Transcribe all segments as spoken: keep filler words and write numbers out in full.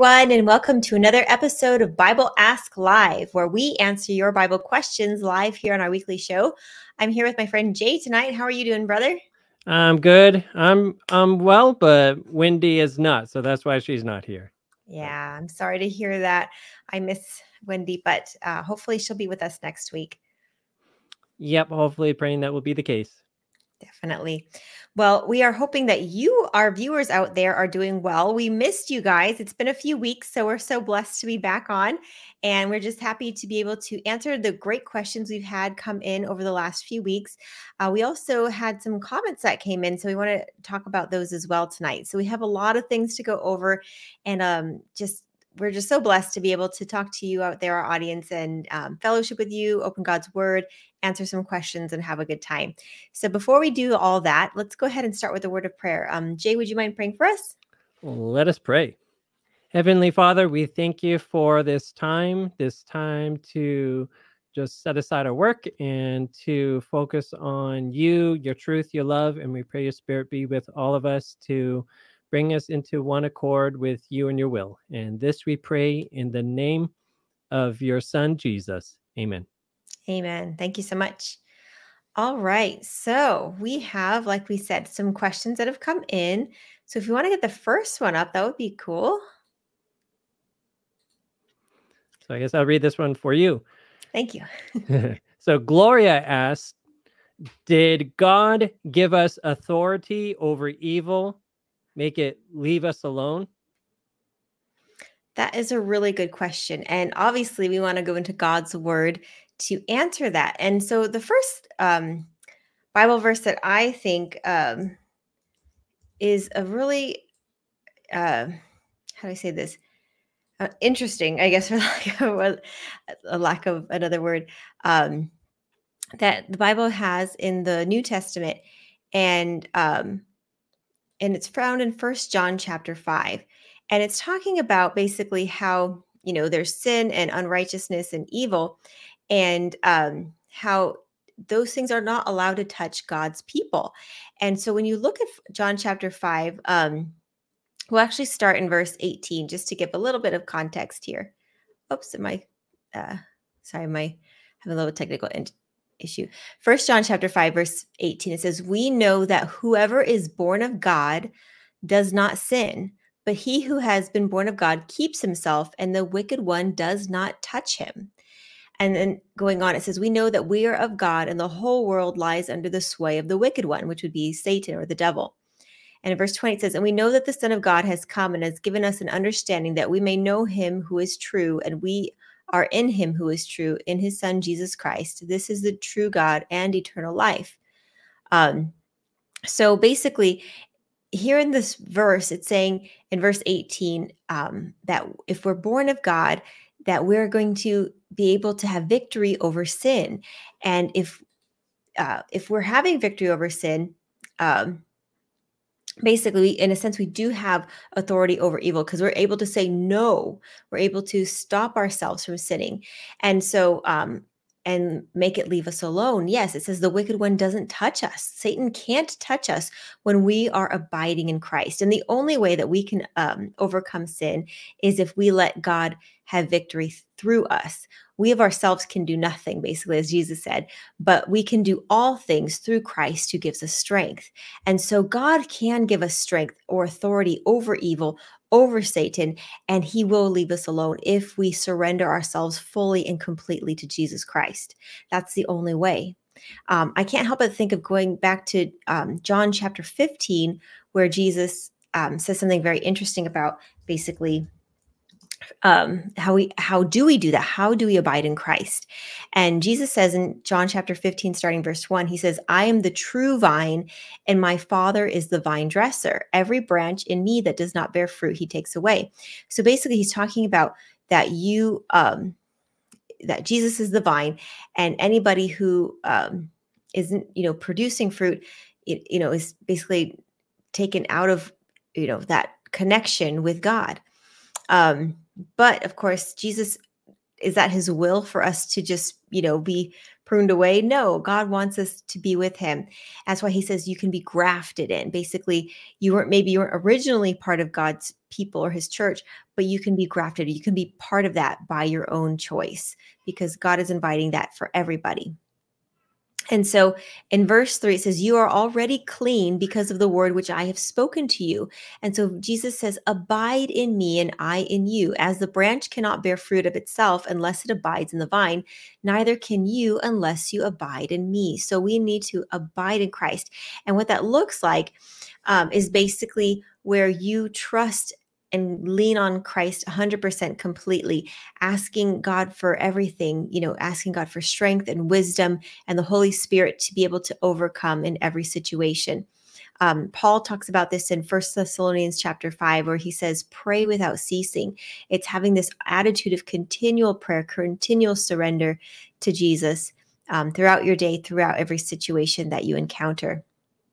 everyone, and welcome to another episode of Bible Ask Live, where we answer your Bible questions live here on our weekly show. I'm here with my friend Jay tonight. How are you doing, brother? I'm good. I'm I'm well, but Wendy is not, so that's why she's not here. Yeah, I'm sorry to hear that. I miss Wendy, but uh, hopefully she'll be with us next week. Yep, hopefully praying that will be the case. Definitely. Well, we are hoping that you, our viewers out there, are doing well. We missed you guys. It's been a few weeks, so we're so blessed to be back on. And we're just happy to be able to answer the great questions we've had come in over the last few weeks. Uh, we also had some comments that came in, so we want to talk about those as well tonight. So we have a lot of things to go over, and um, just we're just so blessed to be able to talk to you out there, our audience, and um, fellowship with you, open God's word, answer some questions, and have a good time. So before we do all that, let's go ahead and start with a word of prayer. Um, Jay, would you mind praying for us? Let us pray. Heavenly Father, we thank you for this time, this time to just set aside our work and to focus on you, your truth, your love, and we pray your spirit be with all of us to bring us into one accord with you and your will. And this we pray in the name of your son, Jesus. Amen. Amen. Thank you so much. All right. So we have, like we said, some questions that have come in. So if you want to get the first one up, that would be cool. So I guess I'll read this one for you. Thank you. So Gloria asked, did God give us authority over evil? Make it leave us alone? That is a really good question. And obviously, we want to go into God's word to answer that. And so the first um, Bible verse that I think um, is a really, uh, how do I say this? Uh, interesting, I guess, for lack of a, a lack of another word, um, that the Bible has in the New Testament, and um, and it's found in First John chapter five, and it's talking about basically how, you know, there's sin and unrighteousness and evil, and um, how those things are not allowed to touch God's people. And so when you look at John chapter five, um, we'll actually start in verse eighteen, just to give a little bit of context here. Oops, am I, uh, sorry, am I having a little technical in- issue? First John chapter five, verse eighteen, it says, we know that whoever is born of God does not sin, but he who has been born of God keeps himself, and the wicked one does not touch him. And then going on, it says, we know that we are of God, and the whole world lies under the sway of the wicked one, which would be Satan or the devil. And in verse twenty, it says, and we know that the Son of God has come and has given us an understanding that we may know him who is true, and we are in him who is true, in his Son, Jesus Christ. This is the true God and eternal life. Um, so basically, here in this verse, it's saying in verse eighteen um, that if we're born of God, that we're going to be able to have victory over sin. And if uh, if we're having victory over sin, um, basically, in a sense, we do have authority over evil because we're able to say no. We're able to stop ourselves from sinning. And so, um, and make it leave us alone. Yes, it says the wicked one doesn't touch us. Satan can't touch us when we are abiding in Christ. And the only way that we can um, overcome sin is if we let God have victory through us. We of ourselves can do nothing, basically, as Jesus said, but we can do all things through Christ who gives us strength. And so God can give us strength or authority over evil, over Satan, and he will leave us alone if we surrender ourselves fully and completely to Jesus Christ. That's the only way. Um, I can't help but think of going back to um, John chapter fifteen, where Jesus um, says something very interesting about basically um how we how do we do that, how do we abide in Christ? And Jesus says in John chapter fifteen, starting verse one, he says, I am the true vine, and my Father is the vine dresser. Every branch in me that does not bear fruit he takes away. So basically, he's talking about that you um that Jesus is the vine, and anybody who um isn't, you know, producing fruit, it, you know, is basically taken out of, you know, that connection with God. Um, but of course, Jesus, is that his will for us to just, you know, be pruned away. No, God wants us to be with him. That's why he says you can be grafted in. Basically, you weren't maybe you weren't originally part of God's people or his church, but you can be grafted. You can be part of that by your own choice because God is inviting that for everybody. And so in verse three, it says, you are already clean because of the word which I have spoken to you. And so Jesus says, abide in me and I in you. As the branch cannot bear fruit of itself unless it abides in the vine, neither can you unless you abide in me. So we need to abide in Christ. And what that looks like um, is basically where you trust and lean on Christ one hundred percent completely, asking God for everything, you know, asking God for strength and wisdom and the Holy Spirit to be able to overcome in every situation. Um, Paul talks about this in First Thessalonians chapter five, where he says, pray without ceasing. It's having this attitude of continual prayer, continual surrender to Jesus um, throughout your day, throughout every situation that you encounter.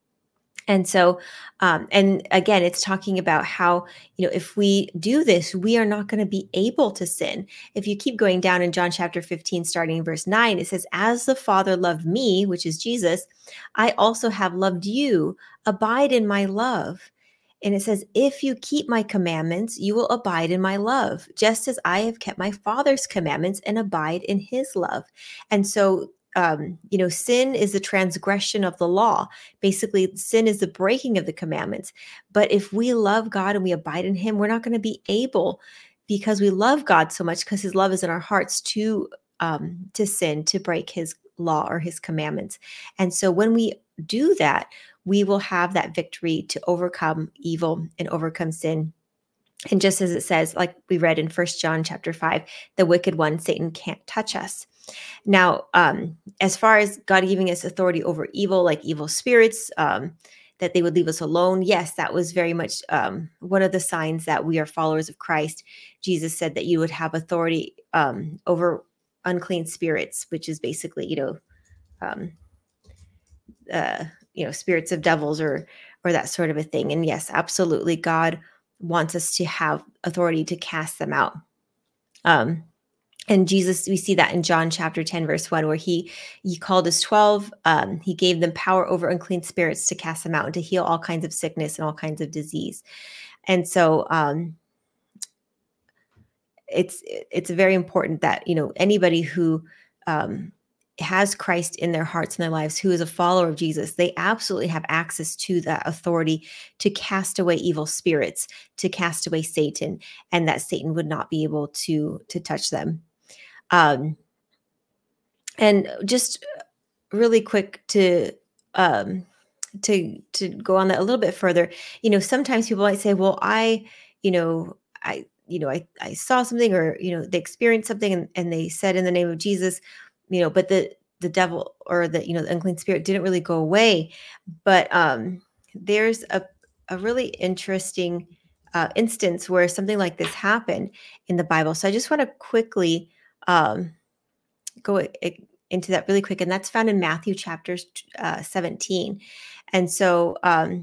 And so, um, and again, it's talking about how, you know, if we do this, we are not going to be able to sin. If you keep going down in John chapter fifteen, starting in verse nine, it says, as the Father loved me, which is Jesus, I also have loved you. Abide in my love. And it says, if you keep my commandments, you will abide in my love, just as I have kept my Father's commandments and abide in his love. And so, um, you know, sin is the transgression of the law. Basically, sin is the breaking of the commandments. But if we love God and we abide in him, we're not going to be able, because we love God so much, because his love is in our hearts, to um, to sin, to break his law or his commandments. And so when we do that, we will have that victory to overcome evil and overcome sin. And just as it says, like we read in First John chapter five, the wicked one, Satan, can't touch us. Now, um, as far as God giving us authority over evil, like evil spirits, um, that they would leave us alone, yes, that was very much um, one of the signs that we are followers of Christ. Jesus said that you would have authority um, over unclean spirits, which is basically, you know, um, uh, you know, spirits of devils or or that sort of a thing. And yes, absolutely, God wants us to have authority to cast them out. Um, And Jesus, we see that in John chapter ten, verse one, where he, he called his twelve, um, he gave them power over unclean spirits to cast them out and to heal all kinds of sickness and all kinds of disease. And so um, it's it's very important that, you know, anybody who um, has Christ in their hearts and their lives, who is a follower of Jesus, they absolutely have access to that authority to cast away evil spirits, to cast away Satan, and that Satan would not be able to to touch them. Um, and just really quick to um, to to go on that a little bit further, you know, sometimes people might say, "Well, I, you know, I, you know, I I saw something, or you know, they experienced something, and, and they said in the name of Jesus, you know, but the the devil or the you know the unclean spirit didn't really go away." But um, there's a a really interesting uh, instance where something like this happened in the Bible. So I just want to quickly um, go i- into that really quick, and that's found in Matthew chapter uh, seventeen. And so um,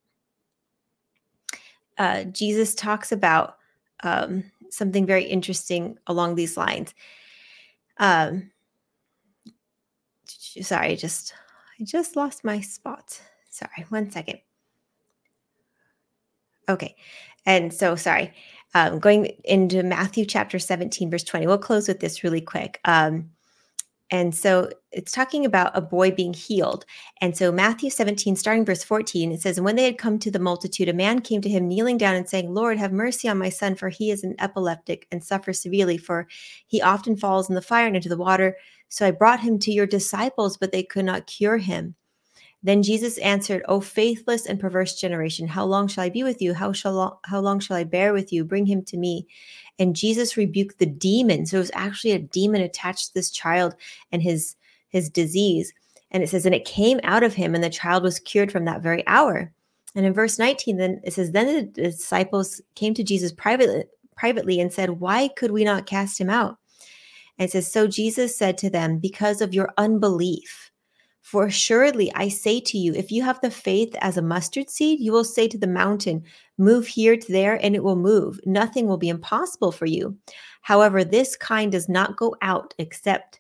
uh, Jesus talks about um, something very interesting along these lines. Um, sorry, I just I just lost my spot. Sorry, one second. Okay, and so sorry. Um, going into Matthew chapter seventeen, verse twenty. We'll close with this really quick. Um, And so it's talking about a boy being healed. And so Matthew seventeen, starting verse fourteen, it says, and when they had come to the multitude, a man came to him kneeling down and saying, Lord, have mercy on my son, for he is an epileptic and suffers severely, for he often falls in the fire and into the water. So I brought him to your disciples, but they could not cure him. Then Jesus answered, O faithless and perverse generation, how long shall I be with you? How shall how long shall I bear with you? Bring him to me. And Jesus rebuked the demon. So it was actually a demon attached to this child and his his disease. And it says, and it came out of him, and the child was cured from that very hour. And in verse nineteen, then it says, then the disciples came to Jesus privately, privately and said, why could we not cast him out? And it says, so Jesus said to them, because of your unbelief. For assuredly, I say to you, if you have the faith as a mustard seed, you will say to the mountain, move here to there, and it will move. Nothing will be impossible for you. However, this kind does not go out except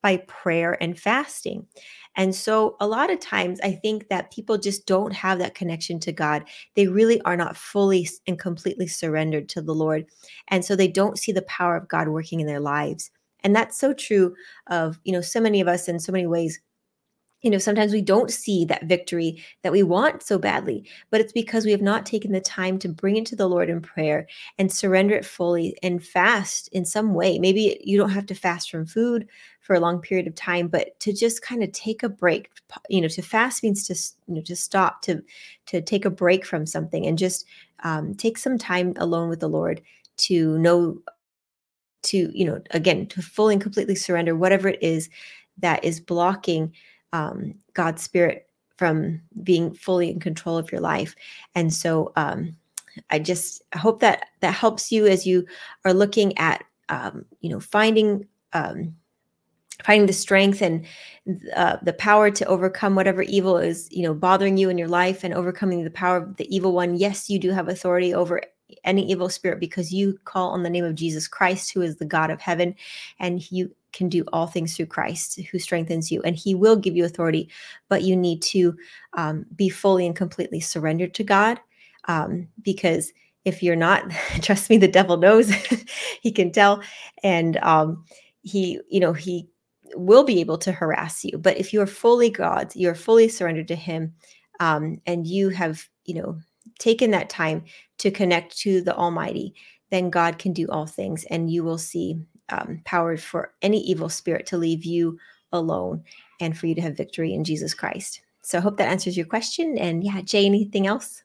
by prayer and fasting. And so a lot of times I think that people just don't have that connection to God. They really are not fully and completely surrendered to the Lord. And so they don't see the power of God working in their lives. And that's so true of, you know, so many of us in so many ways. You know, sometimes we don't see that victory that we want so badly, but it's because we have not taken the time to bring it to the Lord in prayer and surrender it fully and fast in some way. Maybe you don't have to fast from food for a long period of time, but to just kind of take a break. You know, to fast means to, you know, to stop, to to take a break from something and just um, take some time alone with the Lord to know, to, you know, again, to fully and completely surrender whatever it is that is blocking um, God's Spirit from being fully in control of your life. And so um, I just hope that that helps you as you are looking at, um, you know, finding um, finding the strength and uh, the power to overcome whatever evil is, you know, bothering you in your life, and overcoming the power of the evil one. Yes, you do have authority over any evil spirit because you call on the name of Jesus Christ, who is the God of heaven, and you can do all things through Christ who strengthens you, and he will give you authority, but you need to um, be fully and completely surrendered to God, um, because if you're not, trust me, the devil knows. He can tell, and um, he, you know, he will be able to harass you. But if you are fully God's, you're fully surrendered to him, um, and you have, you know, taken that time to connect to the Almighty, then God can do all things, and you will see um, power for any evil spirit to leave you alone, and for you to have victory in Jesus Christ. So I hope that answers your question. And yeah, Jay, anything else?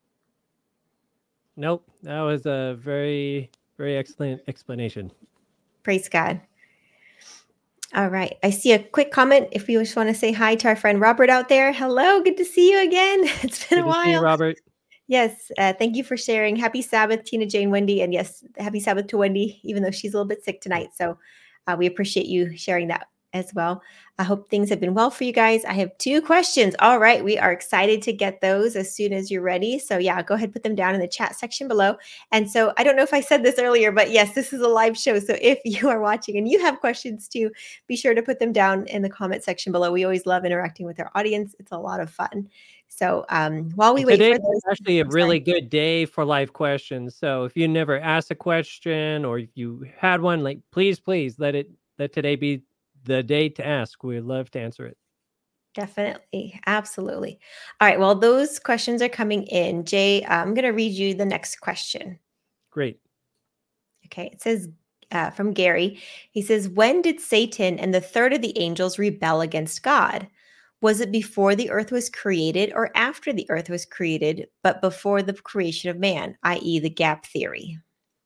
Nope. That was a very, very excellent explanation. Praise God. All right. I see a quick comment. If you just want to say hi to our friend Robert out there. Hello. Good to see you again. It's been Good a to see you, while. Robert. Yes. Uh, thank you for sharing. Happy Sabbath, Tina, Jane, Wendy. And yes, happy Sabbath to Wendy, even though she's a little bit sick tonight. So uh, we appreciate you sharing that as well. I hope things have been well for you guys. I have two questions. All right. We are excited to get those as soon as you're ready. So yeah, go ahead, put them down in the chat section below. And so I don't know if I said this earlier, but yes, this is a live show. So if you are watching and you have questions too, be sure to put them down in the comment section below. We always love interacting with our audience. It's a lot of fun. So um, while we And wait today for is those, actually a I'm sorry. really good day for live questions. So if you never asked a question, or if you had one, like please, please let it let today be the day to ask. We'd love to answer it. Definitely. Absolutely. All right. Well, those questions are coming in. Jay, I'm going to read you the next question. Great. Okay. It says uh, from Gary. He says, when did Satan and the third of the angels rebel against God? Was it before the earth was created or after the earth was created, but before the creation of man, that is the gap theory?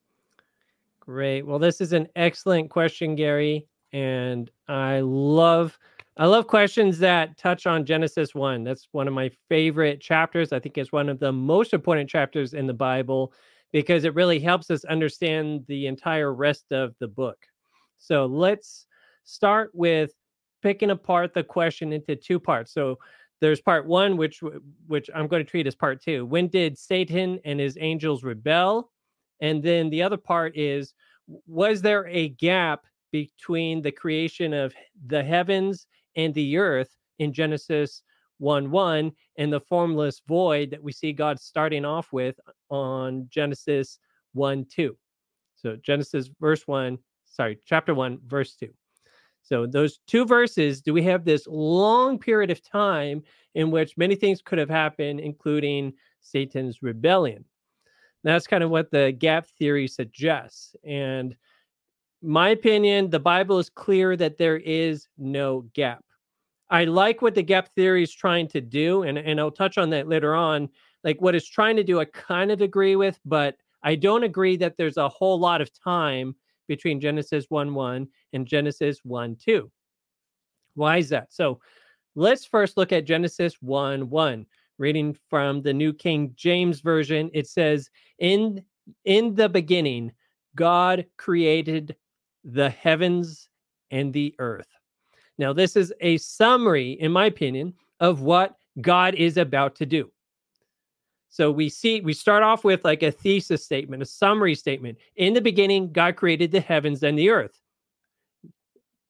Great. Well, this is an excellent question, Gary, and I love I love questions that touch on Genesis one. That's one of my favorite chapters. I think it's one of the most important chapters in the Bible because it really helps us understand the entire rest of the book. So, let's start with picking apart the question into two parts. So, there's part one, which which I'm going to treat as part two. When did Satan and his angels rebel? And then the other part is, was there a gap between the creation of the heavens and the earth in Genesis one one and the formless void that we see God starting off with on Genesis one two? So Genesis verse one, sorry, chapter one, verse two. So those two verses, do we have this long period of time in which many things could have happened, including Satan's rebellion? That's kind of what the gap theory suggests. And my opinion, the Bible is clear that there is no gap. I like what the gap theory is trying to do, and, and I'll touch on that later on. Like what it's trying to do, I kind of agree with, but I don't agree that there's a whole lot of time between Genesis one one and Genesis one two. Why is that? So let's first look at Genesis one one. Reading from the New King James Version, it says, in, in the beginning, God created the heavens and the earth. Now, this is a summary, in my opinion, of what God is about to do. So we see, we start off with like a thesis statement, a summary statement. In the beginning, God created the heavens and the earth.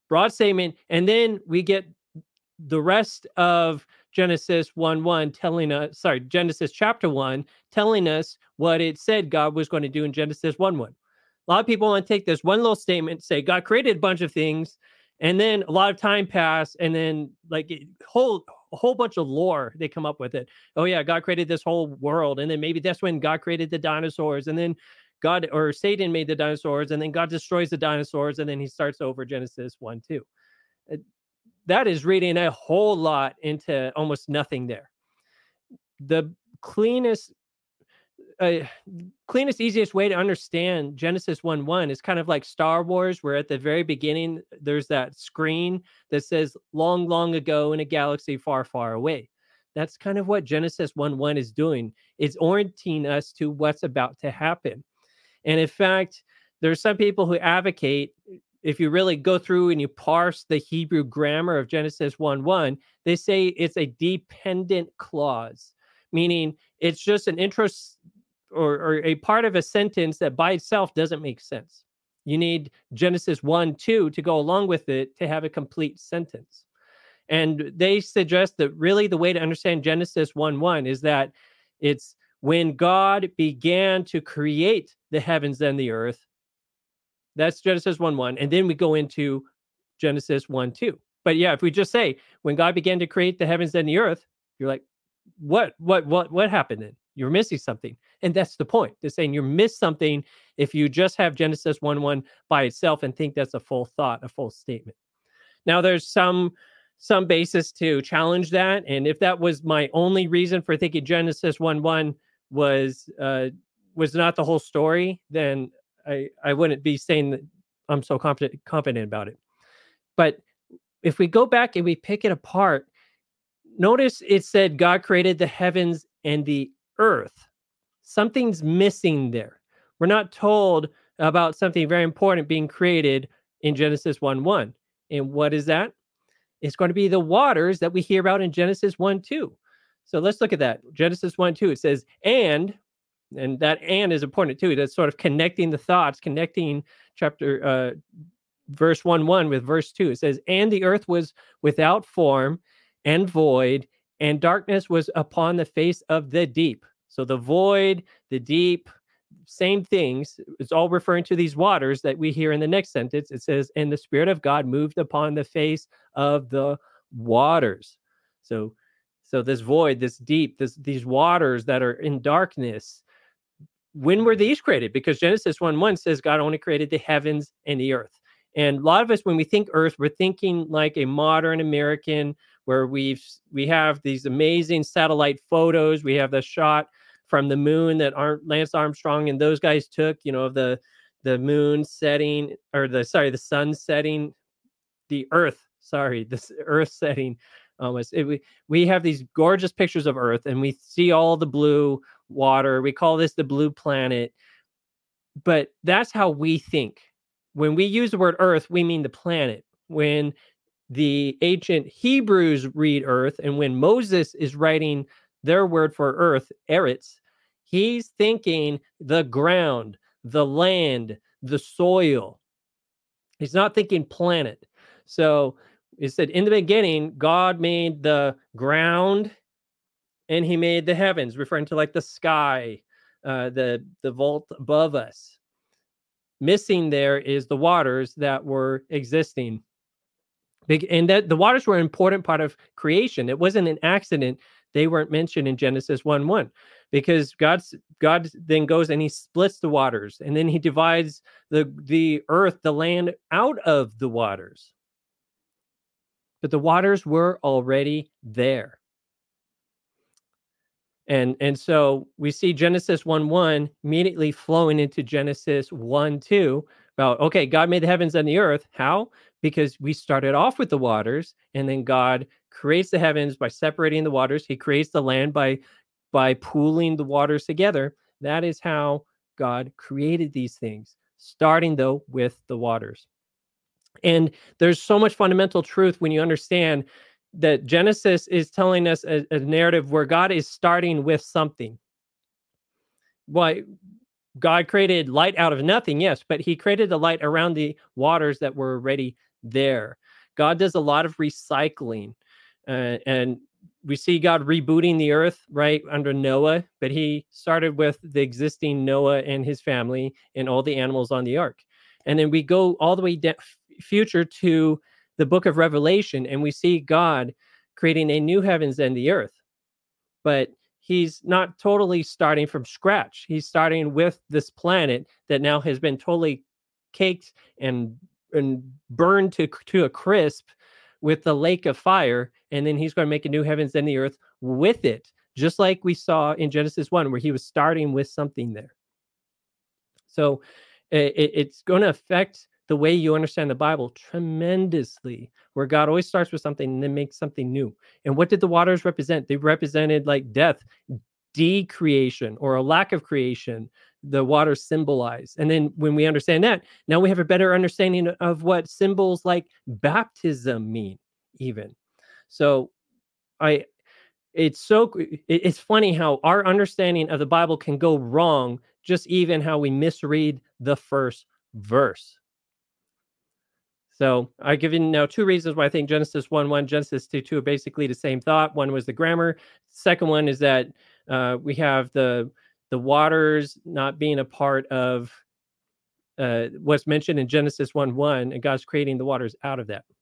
broad statement. And then we get the rest of Genesis one one telling us, sorry, Genesis chapter one telling us what it said God was going to do in Genesis one one. A lot of people want to take this one little statement, say God created a bunch of things, and then a lot of time passed, and then like a whole a whole bunch of lore they come up with it. Oh yeah, God created this whole world, and then maybe that's when God created the dinosaurs, and then God or Satan made the dinosaurs, and then God destroys the dinosaurs, and then he starts over Genesis one two. That is reading a whole lot into almost nothing there. The cleanest, uh, cleanest, easiest way to understand Genesis one one is kind of like Star Wars, where at the very beginning, there's that screen that says long, long ago in a galaxy far, far away. That's kind of what Genesis one one is doing. It's orienting us to what's about to happen. And in fact, there's some people who advocate, if you really go through and you parse the Hebrew grammar of Genesis one one, they say it's a dependent clause, meaning it's just an interest or, or a part of a sentence that by itself doesn't make sense. You need Genesis one two to go along with it to have a complete sentence. And they suggest that really the way to understand Genesis one one is that it's when God began to create the heavens and the earth. That's Genesis one one. And then we go into Genesis one two. But yeah, if we just say, when God began to create the heavens and the earth, you're like, what, what, what, what happened then? You're missing something. And that's the point. They're saying you miss something if you just have Genesis one one by itself and think that's a full thought, a full statement. Now, there's some some basis to challenge that. And if that was my only reason for thinking Genesis one one was uh, was not the whole story, then I, I wouldn't be saying that I'm so confident confident about it. But if we go back and we pick it apart, notice it said God created the heavens and the earth. Something's missing there. We're not told about something very important being created in Genesis one one. And what is that? It's going to be the waters that we hear about in Genesis one two. So let's look at that. Genesis one two, it says, and And that and is important too. That's sort of connecting the thoughts, connecting chapter uh, verse one one with verse two. It says, and the earth was without form and void, and darkness was upon the face of the deep. So the void, the deep, same things. It's all referring to these waters that we hear in the next sentence. It says, and the Spirit of God moved upon the face of the waters. So, so this void, this deep, this these waters that are in darkness. When were these created? Because Genesis one one says God only created the heavens and the earth. And a lot of us, when we think earth, we're thinking like a modern American where we've, we have these amazing satellite photos. We have the shot from the moon that aren't Lance Armstrong and those guys took, you know, of the, the moon setting or the, sorry, the sun setting, the earth, sorry, the earth setting. Almost. It, we, we have these gorgeous pictures of Earth and we see all the blue water. We call this the blue planet. But that's how we think. When we use the word Earth, we mean the planet. When the ancient Hebrews read Earth and when Moses is writing their word for Earth, Eretz, he's thinking the ground, the land, the soil. He's not thinking planet. So it said, in the beginning, God made the ground and he made the heavens, referring to like the sky, uh, the, the vault above us. Missing there is the waters that were existing. Big, and that the waters were an important part of creation. It wasn't an accident. They weren't mentioned in Genesis one one because God's, God then goes and he splits the waters and then he divides the, the earth, the land out of the waters. But the waters were already there. And, and so we see Genesis one one immediately flowing into Genesis one two about, okay, God made the heavens and the earth. How? Because we started off with the waters, and then God creates the heavens by separating the waters. He creates the land by, by pooling the waters together. That is how God created these things, starting, though, with the waters. And there's so much fundamental truth when you understand that Genesis is telling us a, a narrative where God is starting with something. Why? God created light out of nothing, yes, but he created the light around the waters that were already there. God does a lot of recycling, uh, and we see God rebooting the earth, right, under Noah, but he started with the existing Noah and his family and all the animals on the ark. And then we go all the way down future to the book of Revelation, and we see God creating a new heavens and the earth. But he's not totally starting from scratch. He's starting with this planet that now has been totally caked and and burned to to a crisp with the lake of fire, and then he's going to make a new heavens and the earth with it, just like we saw in Genesis one, where he was starting with something there. So it, it's going to affect the way you understand the Bible tremendously, where God always starts with something and then makes something new. And what did the waters represent? They represented like death, decreation, or a lack of creation. The waters symbolize. And then when we understand that, now we have a better understanding of what symbols like baptism mean, even. So I, it's so, it's funny how our understanding of the Bible can go wrong, just even how we misread the first verse. So I've given now two reasons why I think Genesis one one, Genesis two two are basically the same thought. One was the grammar. Second one is that uh, we have the the waters not being a part of uh, what's mentioned in Genesis one one, and God's creating the waters out of that.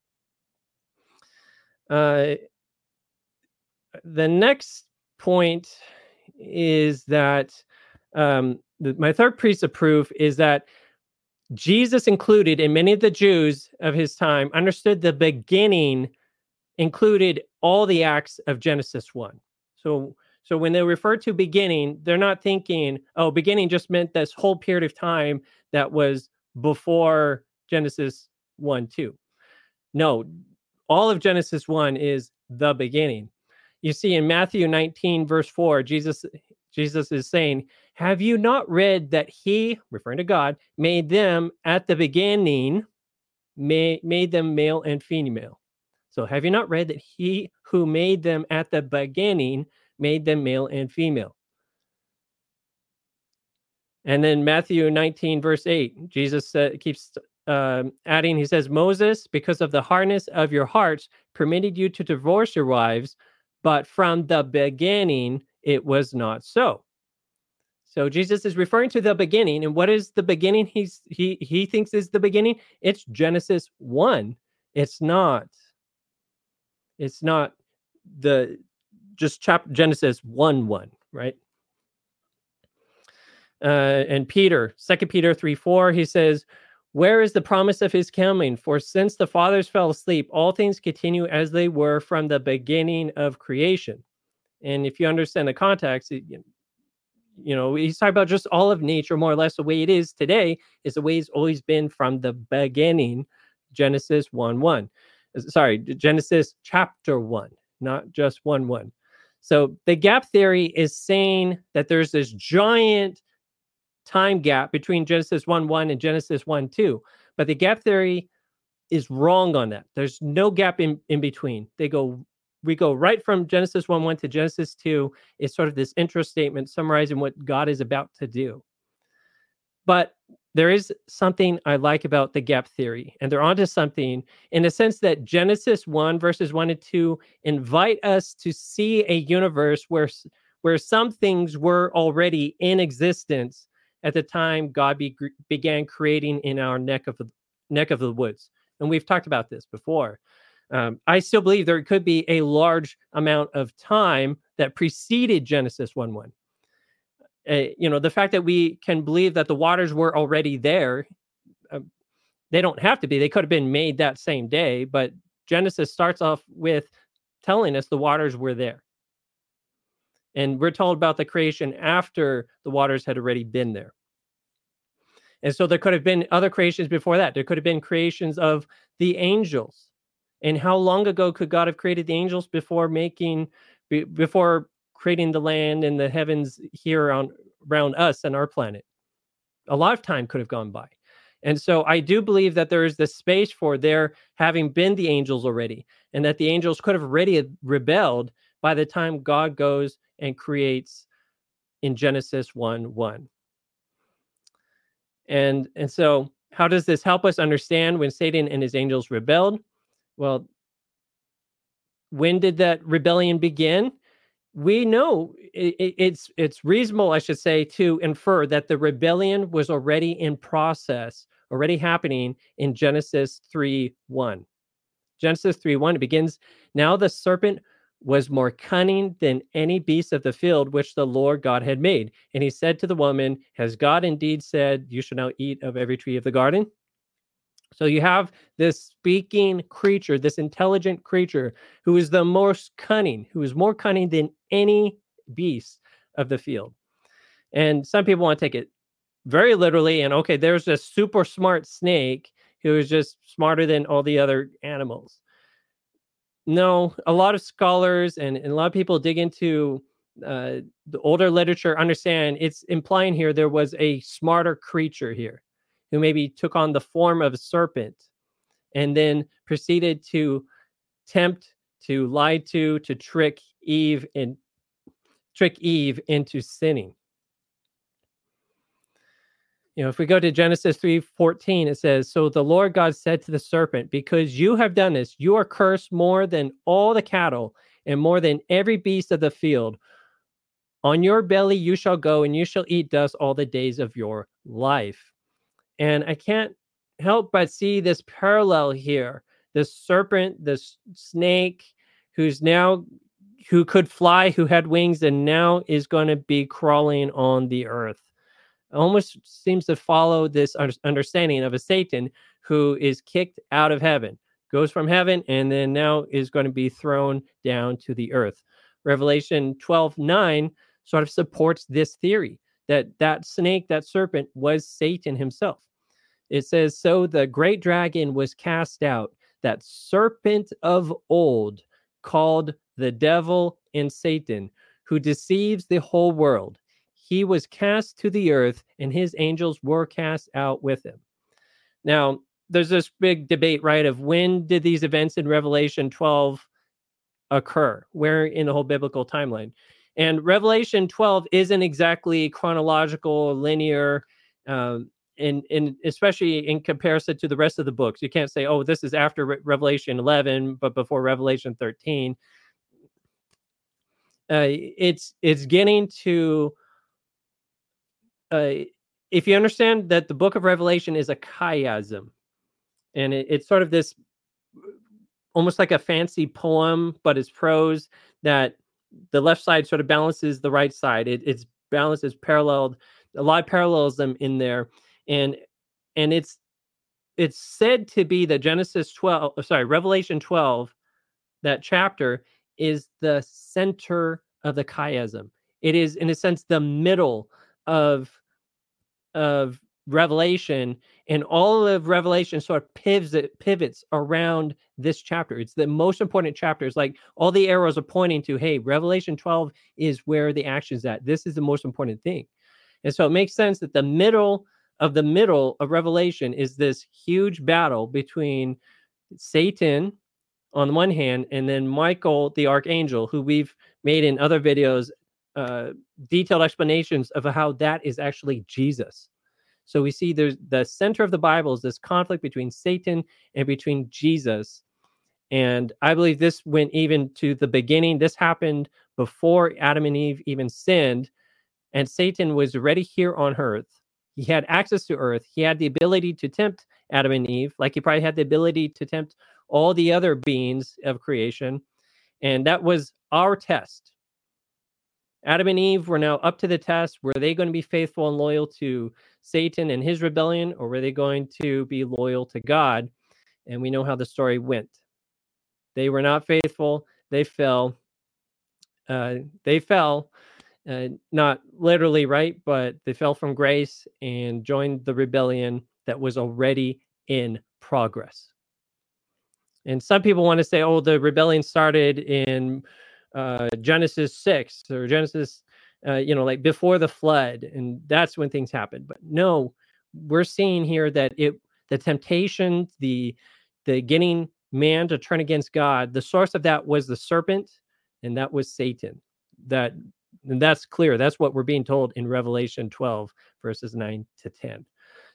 Uh, the next point is that um, the, my third piece of proof is that Jesus included, and many of the Jews of his time understood the beginning included all the acts of Genesis one. So, so when they refer to beginning, they're not thinking, oh, beginning just meant this whole period of time that was before Genesis one, two. No, all of Genesis one is the beginning. You see in Matthew nineteen, verse four, Jesus, Jesus is saying, have you not read that he, referring to God, made them at the beginning, made, made them male and female? So have you not read that he who made them at the beginning made them male and female? And then Matthew nineteen, verse eight, Jesus uh, keeps uh, adding, he says, Moses, because of the hardness of your hearts, permitted you to divorce your wives, but from the beginning it was not so. So Jesus is referring to the beginning, and what is the beginning he's he he thinks is the beginning? It's Genesis one. It's not. It's not the just chapter Genesis one one, right? Uh, and Peter, Second Peter three four, he says, where is the promise of his coming? For since the fathers fell asleep, all things continue as they were from the beginning of creation. And if you understand the context, it, you know, he's talking about just all of nature, more or less the way it is today is the way it's always been from the beginning. Genesis one one. Sorry, Genesis chapter one, not just one one. So the gap theory is saying that there's this giant time gap between Genesis one one and Genesis one two. But the gap theory is wrong on that. There's no gap in, in between. They go We go right from Genesis one one to Genesis two. It's sort of this intro statement summarizing what God is about to do. But there is something I like about the gap theory, and they're onto something in the sense that Genesis one, verses one and two invite us to see a universe where, where some things were already in existence at the time God be, began creating in our neck of the, neck of the woods. And we've talked about this before. Um, I still believe there could be a large amount of time that preceded Genesis one one. Uh, you know, the fact that we can believe that the waters were already there, uh, they don't have to be. They could have been made that same day, but Genesis starts off with telling us the waters were there. And we're told about the creation after the waters had already been there. And so there could have been other creations before that. There could have been creations of the angels. And how long ago could God have created the angels before making, be, before creating the land and the heavens here around, around us and our planet? A lot of time could have gone by. And so I do believe that there is this space for there having been the angels already, and that the angels could have already rebelled by the time God goes and creates in Genesis one one. And, and so how does this help us understand when Satan and his angels rebelled? Well, when did that rebellion begin? We know it, it, it's it's reasonable, I should say, to infer that the rebellion was already in process, already happening in Genesis three one. Genesis three one, it begins, now the serpent was more cunning than any beast of the field which the Lord God had made. And he said to the woman, has God indeed said, you shall not eat of every tree of the garden? So you have this speaking creature, this intelligent creature who is the most cunning, who is more cunning than any beast of the field. And some people want to take it very literally. And okay, there's a super smart snake who is just smarter than all the other animals. No, a lot of scholars and, and a lot of people dig into uh, the older literature, understand it's implying here there was a smarter creature here who maybe took on the form of a serpent and then proceeded to tempt, to lie to, to trick Eve and trick Eve into sinning. You know, if we go to Genesis three fourteen, it says, so the Lord God said to the serpent, because you have done this, you are cursed more than all the cattle and more than every beast of the field. On your belly you shall go, and you shall eat dust all the days of your life. And I can't help but see this parallel here. This serpent, this snake, who's now, who could fly, who had wings, and now is going to be crawling on the earth. It almost seems to follow this understanding of a Satan who is kicked out of heaven, goes from heaven, and then now is going to be thrown down to the earth. Revelation twelve nine sort of supports this theory that that snake, that serpent, was Satan himself. It says, so the great dragon was cast out, that serpent of old, called the devil and Satan, who deceives the whole world. He was cast to the earth, and his angels were cast out with him. Now, there's this big debate, right, of when did these events in Revelation twelve occur? Where in the whole biblical timeline? And Revelation twelve isn't exactly chronological, linear, um, and, and especially in comparison to the rest of the books. You can't say, oh, this is after Re- Revelation eleven, but before Revelation thirteen. Uh, it's it's getting to, uh, if you understand that the book of Revelation is a chiasm, and it, it's sort of this almost like a fancy poem, but it's prose that the left side sort of balances the right side. It, it's balanced, it's paralleled, a lot of parallelism in there. And and it's it's said to be that Genesis twelve, sorry, Revelation twelve, that chapter is the center of the chiasm. It is, in a sense, the middle of of Revelation, and all of Revelation sort of pivots pivots around this chapter. It's the most important chapter. It's like all the arrows are pointing to, hey, Revelation twelve is where the action's at. This is the most important thing. And so it makes sense that the middle of the middle of Revelation is this huge battle between Satan on the one hand, and then Michael, the archangel, who we've made in other videos, uh, detailed explanations of how that is actually Jesus. So we see there's the center of the Bible is this conflict between Satan and between Jesus. And I believe this went even to the beginning. This happened before Adam and Eve even sinned. And Satan was already here on earth. He had access to earth. He had the ability to tempt Adam and Eve, like he probably had the ability to tempt all the other beings of creation. And that was our test. Adam and Eve were now up to the test. Were they going to be faithful and loyal to Satan and his rebellion, or were they going to be loyal to God? And we know how the story went. They were not faithful. They fell. Uh, they fell, uh, not literally, right? But they fell from grace and joined the rebellion that was already in progress. And some people want to say, oh, the rebellion started in uh, Genesis six or Genesis, uh, you know, like before the flood. And that's when things happened. But no, we're seeing here that it, the temptation, the, the getting man to turn against God, the source of that was the serpent, and that was Satan. That, and that's clear. That's what we're being told in Revelation twelve, verses nine to ten.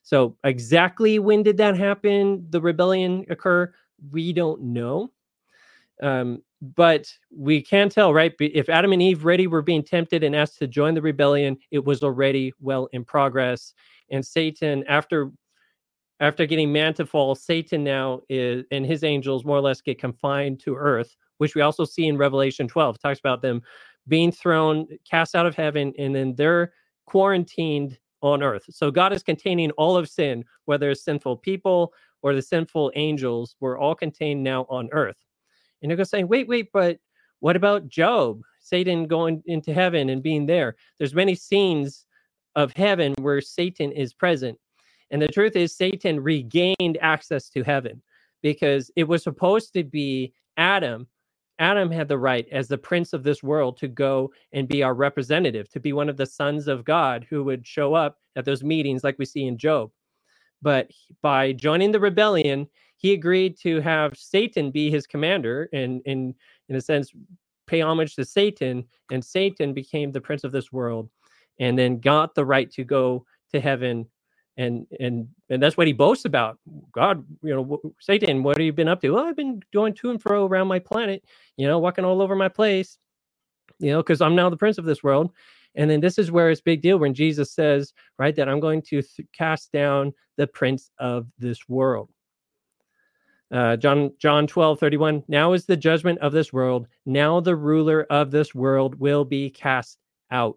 So exactly when did that happen, the rebellion occur? We don't know. Um, but we can tell, right? If Adam and Eve ready were being tempted and asked to join the rebellion, it was already well in progress. And Satan, after after getting man to fall, Satan now is, and his angels more or less get confined to earth, which we also see in Revelation twelve. It talks about them being thrown, cast out of heaven, and then they're quarantined on earth. So God is containing all of sin, whether it's sinful people or the sinful angels, were all contained now on earth. And you're going to say, wait, wait, but what about Job? Satan going into heaven and being there. There's many scenes of heaven where Satan is present. And the truth is, Satan regained access to heaven because it was supposed to be Adam. Adam had the right, as the prince of this world, to go and be our representative, to be one of the sons of God who would show up at those meetings like we see in Job. But by joining the rebellion, he agreed to have Satan be his commander and, and in a sense, pay homage to Satan. And Satan became the prince of this world and then got the right to go to heaven. And and and that's what he boasts about. God, you know, Satan, what have you been up to? Well, I've been going to and fro around my planet, you know, walking all over my place, you know, because I'm now the prince of this world. And then this is where it's big deal when Jesus says, right, that I'm going to th- cast down the prince of this world. Uh, John John twelve thirty-one. Now is the judgment of this world. Now the ruler of this world will be cast out.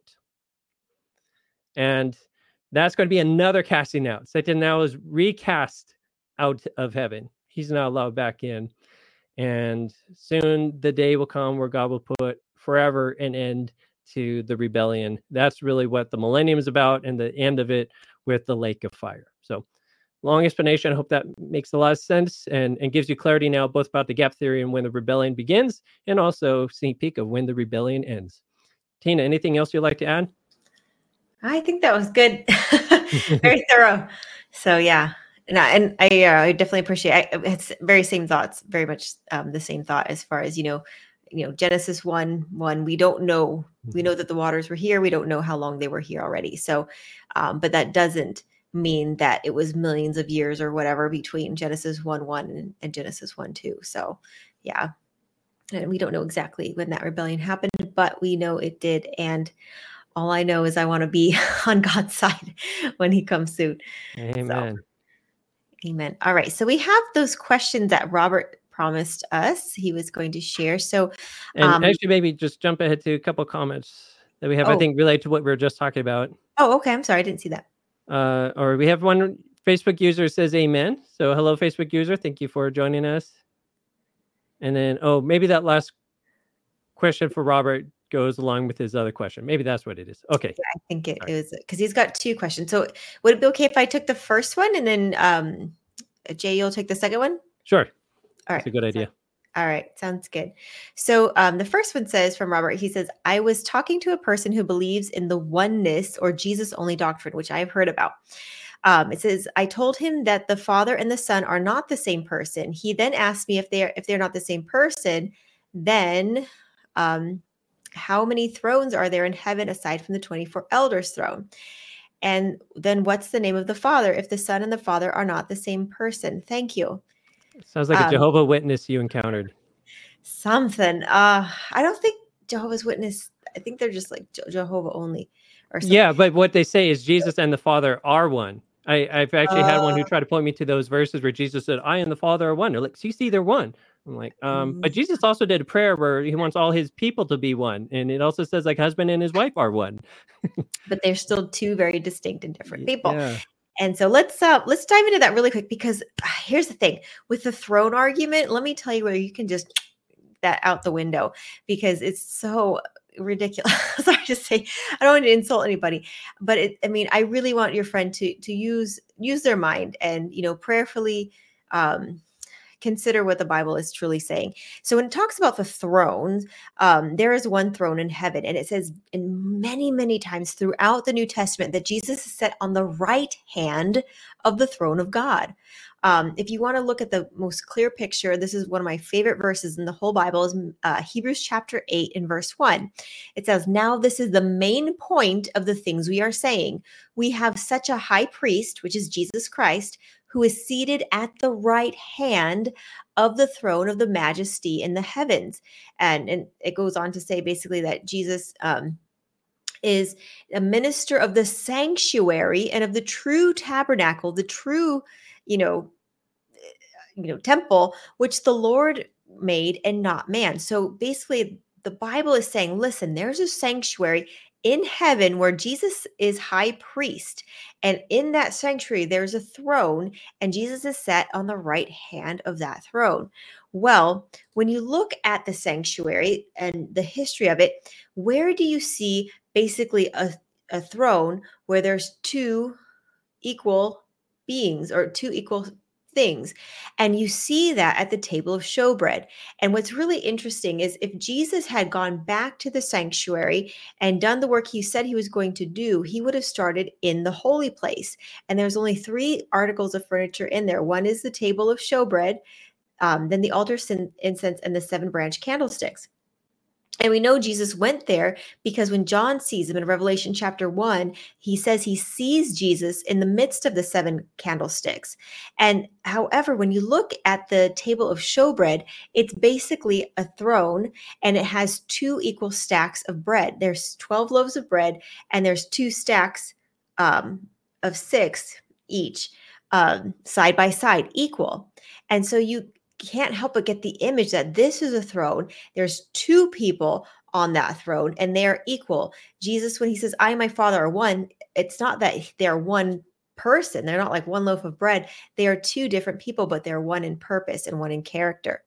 And that's going to be another casting out. Satan now is recast out of heaven. He's not allowed back in. And soon the day will come where God will put forever an end to the rebellion. That's really what the millennium is about, and the end of it with the lake of fire. So long explanation. I hope that makes a lot of sense and, and gives you clarity now, both about the gap theory and when the rebellion begins, and also sneak peek of when the rebellion ends. Tina, anything else you'd like to add? I think that was good. Very thorough. So yeah. And I, and I, uh, I definitely appreciate I, it's very same thoughts, very much um, the same thought as far as, you know, you know, Genesis one, one, we don't know, we know that the waters were here. We don't know how long they were here already. So, um, but that doesn't mean that it was millions of years or whatever between Genesis one, one and, and Genesis one, two. So yeah. And we don't know exactly when that rebellion happened, but we know it did. And all I know is I want to be on God's side when he comes soon. Amen. So, amen. All right. So we have those questions that Robert promised us he was going to share. So, and um, actually, maybe just jump ahead to a couple of comments that we have, oh, I think, related to what we were just talking about. Oh, okay. I'm sorry. I didn't see that. Uh, or we have one Facebook user says amen. So hello, Facebook user. Thank you for joining us. And then, oh, maybe that last question for Robert goes along with his other question. Maybe that's what it is. Okay. Yeah, I think it, right. it was because he's got two questions. So would it be okay if I took the first one and then um, Jay, you'll take the second one? Sure. All right. That's a good idea. So, all right. Sounds good. So um, the first one says from Robert, he says, I was talking to a person who believes in the oneness or Jesus only doctrine, which I've heard about. Um, it says, I told him that the Father and the Son are not the same person. He then asked me if they're if they're not the same person, then um, how many thrones are there in heaven aside from the twenty-four elders' throne? And then what's the name of the Father if the Son and the Father are not the same person? Thank you. Sounds like a um, Jehovah Witness you encountered. Something. Uh, I don't think Jehovah's Witness, I think they're just like Jehovah only. Or something. Yeah, but what they say is Jesus and the Father are one. I, I've actually uh, had one who tried to point me to those verses where Jesus said, I and the Father are one. They're like, see, see, they're one. I'm like, um, mm-hmm. But Jesus also did a prayer where he wants all his people to be one. And it also says like husband and his wife are one. But they're still two very distinct and different people. Yeah. And so let's uh, let's dive into that really quick, because uh, here's the thing with the throne argument. Let me tell you where you can just that out the window, because it's so ridiculous. Sorry to say, I don't want to insult anybody, but it, I mean, I really want your friend to to use use their mind and, you know, prayerfully um, consider what the Bible is truly saying. So when it talks about the thrones, um, there is one throne in heaven, and it says in many, many times throughout the New Testament that Jesus is set on the right hand of the throne of God. Um, if you want to look at the most clear picture, this is one of my favorite verses in the whole Bible, is uh, Hebrews chapter eight and verse one. It says, now this is the main point of the things we are saying. We have such a high priest, which is Jesus Christ, who is seated at the right hand of the throne of the majesty in the heavens. And, and it goes on to say basically that Jesus um, is a minister of the sanctuary and of the true tabernacle, the true, you know, you know, temple, which the Lord made and not man. So basically, the Bible is saying, listen, there's a sanctuary in heaven where Jesus is high priest. And in that sanctuary, there's a throne, and Jesus is set on the right hand of that throne. Well, when you look at the sanctuary and the history of it, where do you see basically a, a throne where there's two equal beings or two equal things? And you see that at the table of showbread. And what's really interesting is if Jesus had gone back to the sanctuary and done the work he said he was going to do, he would have started in the holy place. And there's only three articles of furniture in there. One is the table of showbread, um, then the altar, sin, incense, and the seven branch candlesticks. And we know Jesus went there because when John sees him in Revelation chapter one, he says he sees Jesus in the midst of the seven candlesticks. And however, when you look at the table of showbread, it's basically a throne, and it has two equal stacks of bread. There's twelve loaves of bread, and there's two stacks um, of six each, um, side by side, equal. And so you can't help but get the image that this is a throne. There's two people on that throne, and they are equal. Jesus, when he says, I and my Father are one, it's not that they're one person. They're not like one loaf of bread. They are two different people, but they're one in purpose and one in character.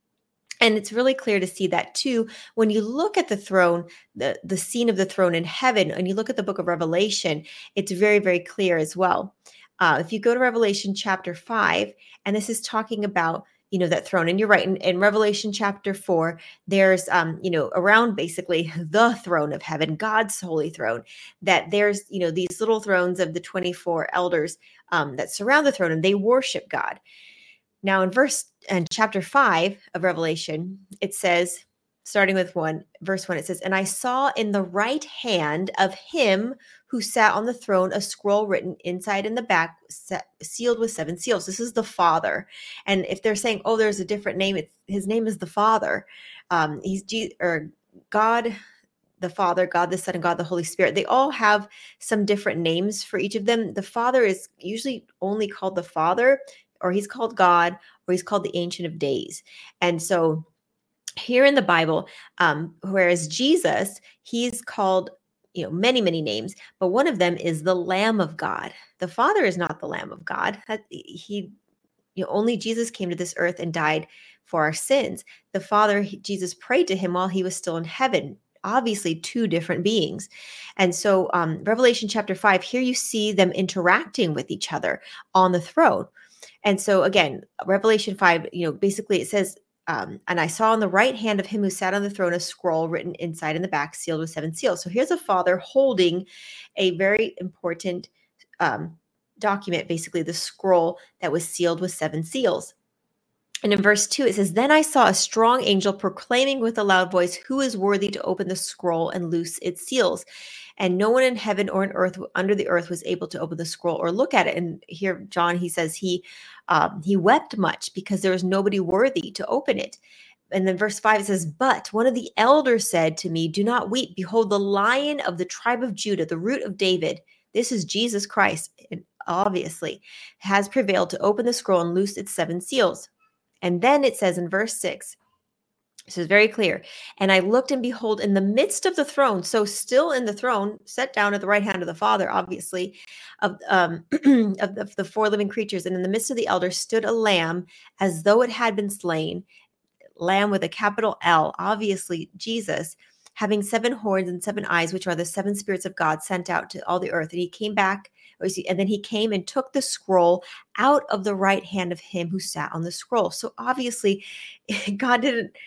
And it's really clear to see that too when you look at the throne, the, the scene of the throne in heaven, and you look at the book of Revelation, it's very, very clear as well. Uh, if you go to Revelation chapter five, and this is talking about, you know, that throne. And you're right. In, in Revelation chapter four, there's, um, you know, around basically the throne of heaven, God's holy throne, that there's, you know, these little thrones of the twenty-four elders um, that surround the throne, and they worship God. Now in verse and chapter five of Revelation, it says, starting with one, verse one, it says, and I saw in the right hand of him who sat on the throne a scroll written inside and the back, set, sealed with seven seals. This is the Father. And if they're saying, oh, there's a different name, it's, his name is the Father. Um, he's G- or God the Father, God the Son, and God the Holy Spirit. They all have some different names for each of them. The Father is usually only called the Father, or he's called God, or he's called the Ancient of Days. And so here in the Bible, um, whereas Jesus, he's called, you know, many, many names, but one of them is the Lamb of God. The Father is not the Lamb of God. He, you know, only Jesus came to this earth and died for our sins. The Father, he, Jesus prayed to him while he was still in heaven. Obviously, two different beings. And so um, Revelation chapter five, here you see them interacting with each other on the throne. And so again, Revelation five, you know, basically it says, Um, and I saw on the right hand of him who sat on the throne a scroll written inside and the back, sealed with seven seals. So here's a father holding a very important um, document, basically the scroll that was sealed with seven seals. And in verse two, it says, then I saw a strong angel proclaiming with a loud voice, who is worthy to open the scroll and loose its seals? And no one in heaven or in earth, under the earth, was able to open the scroll or look at it. And here, John, he says he um, he wept much because there was nobody worthy to open it. And then verse five, it says, but one of the elders said to me, do not weep. Behold, the Lion of the tribe of Judah, the root of David, this is Jesus Christ, and obviously, has prevailed to open the scroll and loose its seven seals. And then it says in verse six, this is very clear. And I looked, and behold, in the midst of the throne, so still in the throne, set down at the right hand of the Father, obviously, of, um, of, the, of the four living creatures. And in the midst of the elders stood a lamb as though it had been slain, lamb with a capital L, obviously Jesus, having seven horns and seven eyes, which are the seven spirits of God sent out to all the earth. And he came back, and then he came and took the scroll out of the right hand of him who sat on the scroll. So obviously, God didn't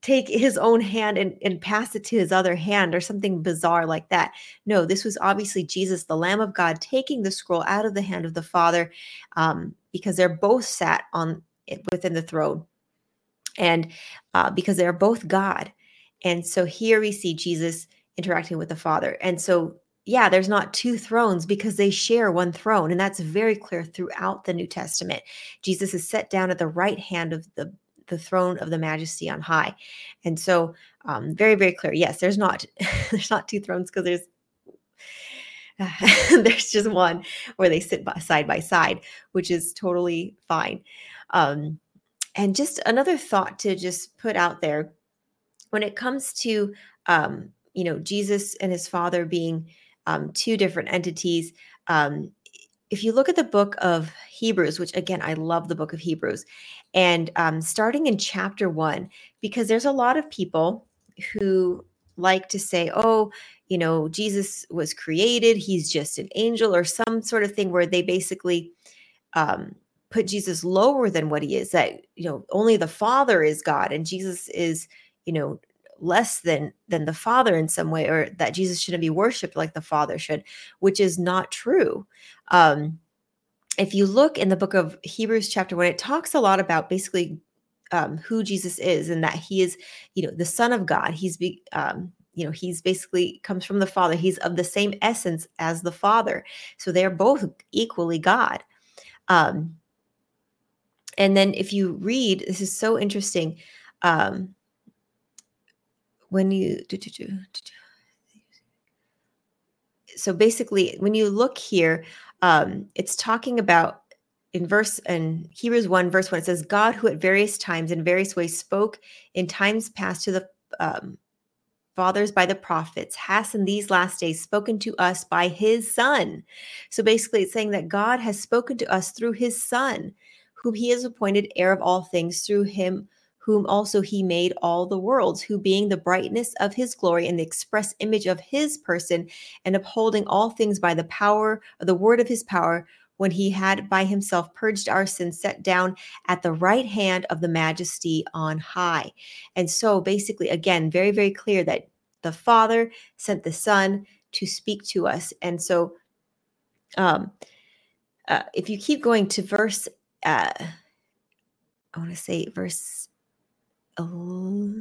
take his own hand and, and pass it to his other hand or something bizarre like that. No, this was obviously Jesus, the Lamb of God, taking the scroll out of the hand of the Father, um, because they're both sat on it within the throne, and uh, because they're both God. And so here we see Jesus interacting with the Father. And so, yeah, there's not two thrones because they share one throne. And that's very clear throughout the New Testament. Jesus is set down at the right hand of the, the throne of the majesty on high. And so um, very, very clear. Yes, there's not, there's not two thrones because there's, uh, there's just one where they sit by, side by side, which is totally fine. Um, and just another thought to just put out there when it comes to, um, you know, Jesus and his Father being um, two different entities. Um, if you look at the book of Hebrews, which again, I love the book of Hebrews, and um, starting in chapter one, because there's a lot of people who like to say, oh, you know, Jesus was created, he's just an angel, or some sort of thing where they basically um, put Jesus lower than what he is, that, you know, only the Father is God and Jesus is, you know, less than than the Father in some way, or that Jesus shouldn't be worshiped like the Father should, which is not true. Um, if you look in the book of Hebrews chapter one, it talks a lot about basically um, who Jesus is, and that he is, you know, the Son of God. He's, be, um, you know, he's basically comes from the Father. He's of the same essence as the Father. So they're both equally God. Um, and then if you read, this is so interesting. Um, when you, do, do, do, do, do. So basically, when you look here, um, it's talking about in verse in Hebrews one, verse one, it says, God, who at various times in various ways spoke in times past to the um, fathers by the prophets, has in these last days spoken to us by his Son. So basically, it's saying that God has spoken to us through his Son, whom he has appointed heir of all things, through him whom also he made all the worlds, who being the brightness of his glory and the express image of his person, and upholding all things by the power of the word of his power, when he had by himself purged our sins, sat down at the right hand of the majesty on high. And so basically, again, very, very clear that the Father sent the Son to speak to us. And so um, uh, if you keep going to verse, uh, I want to say verse, oh,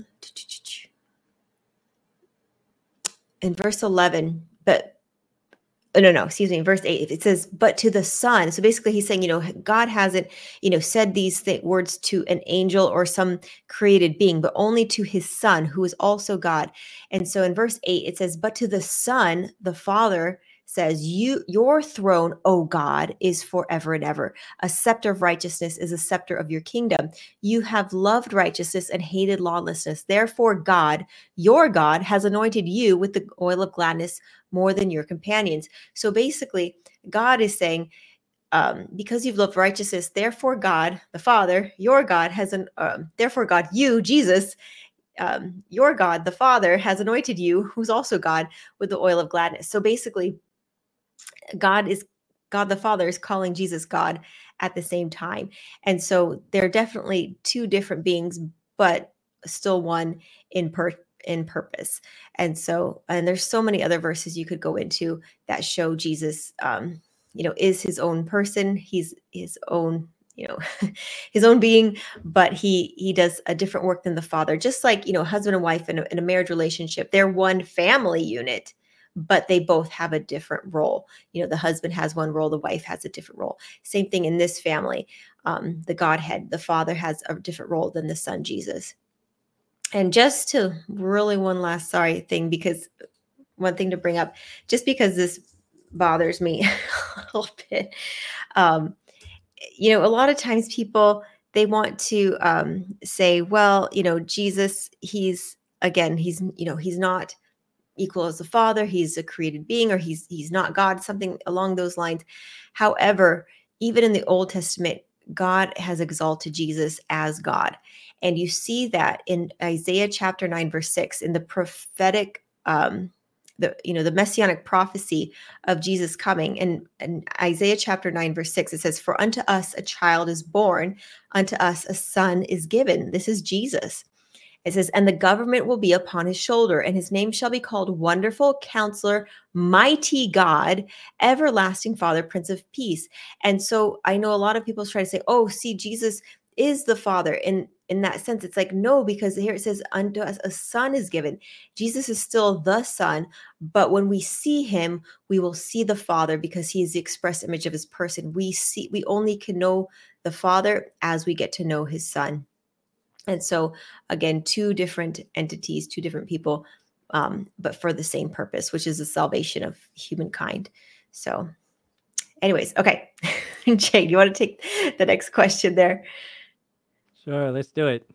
in verse eleven, but Oh, no, no, excuse me, verse eight, it says, but to the Son. So basically he's saying, you know, God hasn't, you know, said these th- words to an angel or some created being, but only to his Son, who is also God. And so in verse eight, it says, but to the Son, the Father says, you, your throne, O God, is forever and ever. A scepter of righteousness is a scepter of your kingdom. You have loved righteousness and hated lawlessness. Therefore, God, your God, has anointed you with the oil of gladness more than your companions. So basically, God is saying, um, because you've loved righteousness, therefore God, the Father, your God has an, um, therefore God, you, Jesus, um, your God, the Father, has anointed you, who's also God, with the oil of gladness. So basically, God is God the Father is calling Jesus God at the same time. And so they're definitely two different beings, but still one in per in purpose. And so, and there's so many other verses you could go into that show Jesus, um, you know, is his own person. He's his own, you know, his own being, but he he does a different work than the Father. Just like, you know, husband and wife in a, in a marriage relationship, they're one family unit, but they both have a different role. You know, the husband has one role, the wife has a different role. Same thing in this family. Um, the Godhead, the Father has a different role than the Son, Jesus. And just to really one last sorry thing, because one thing to bring up, just because this bothers me a little bit. Um, you know, a lot of times people, they want to um, say, well, you know, Jesus, he's, again, he's, you know, he's not equal as the Father, he's a created being, or he's he's not God, something along those lines. However, even in the Old Testament, God has exalted Jesus as God. And you see that in Isaiah chapter nine, verse six, in the prophetic, um, the you know, the messianic prophecy of Jesus coming. And in Isaiah chapter nine, verse six, it says, for unto us a child is born, unto us a son is given. This is Jesus. It says, and the government will be upon his shoulder, and his name shall be called Wonderful Counselor, Mighty God, Everlasting Father, Prince of Peace. And so I know a lot of people try to say, oh, see, Jesus is the Father. In in that sense, it's like, no, because here it says, unto us a son is given. Jesus is still the Son, but when we see him, we will see the Father because he is the express image of his person. We see, we only can know the Father as we get to know his Son. And so, again, two different entities, two different people, um, but for the same purpose, which is the salvation of humankind. So, anyways, okay. Jay, do you want to take the next question there? Sure, let's do it.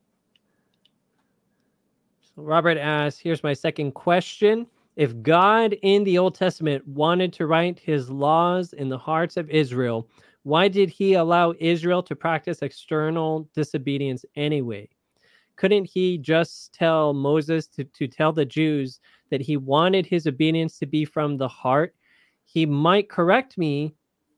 So Robert asks, here's my second question. If God in the Old Testament wanted to write his laws in the hearts of Israel, why did he allow Israel to practice external disobedience anyway? Couldn't he just tell Moses to, to tell the Jews that he wanted his obedience to be from the heart? He might correct me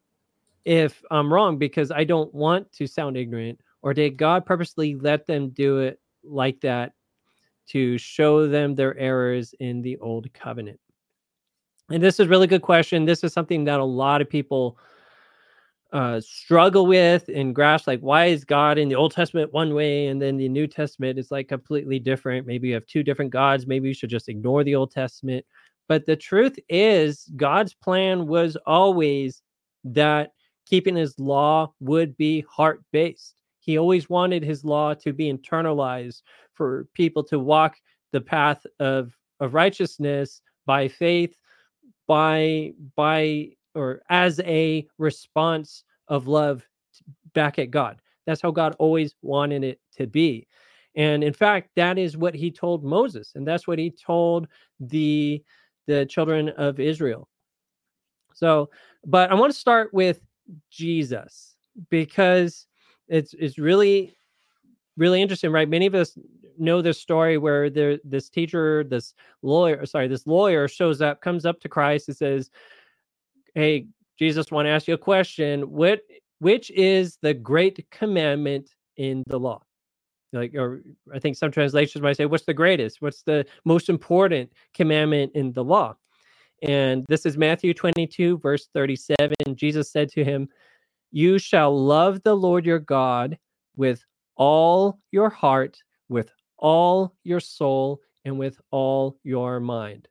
if I'm wrong because I don't want to sound ignorant. Or did God purposely let them do it like that to show them their errors in the old covenant? And this is a really good question. This is something that a lot of people uh, struggle with and grasp. Like, why is God in the Old Testament one way and then the New Testament is like completely different? Maybe you have two different gods. Maybe you should just ignore the Old Testament. But the truth is, God's plan was always that keeping his law would be heart-based. He always wanted his law to be internalized for people to walk the path of, of righteousness by faith, by by or as a response of love back at God. That's how God always wanted it to be. And in fact, that is what he told Moses, and that's what he told the the children of Israel. So, but I want to start with Jesus because it's it's really really interesting, right? Many of us know this story where there this teacher, this lawyer, sorry, this lawyer shows up, comes up to Christ and says, "Hey, Jesus, want to ask you a question. What which is the great commandment in the law?" Like, or I think some translations might say, "What's the greatest? What's the most important commandment in the law?" And this is Matthew twenty-two, verse thirty-seven. Jesus said to him, "You shall love the Lord your God with all your heart, with all your soul, and with all your mind."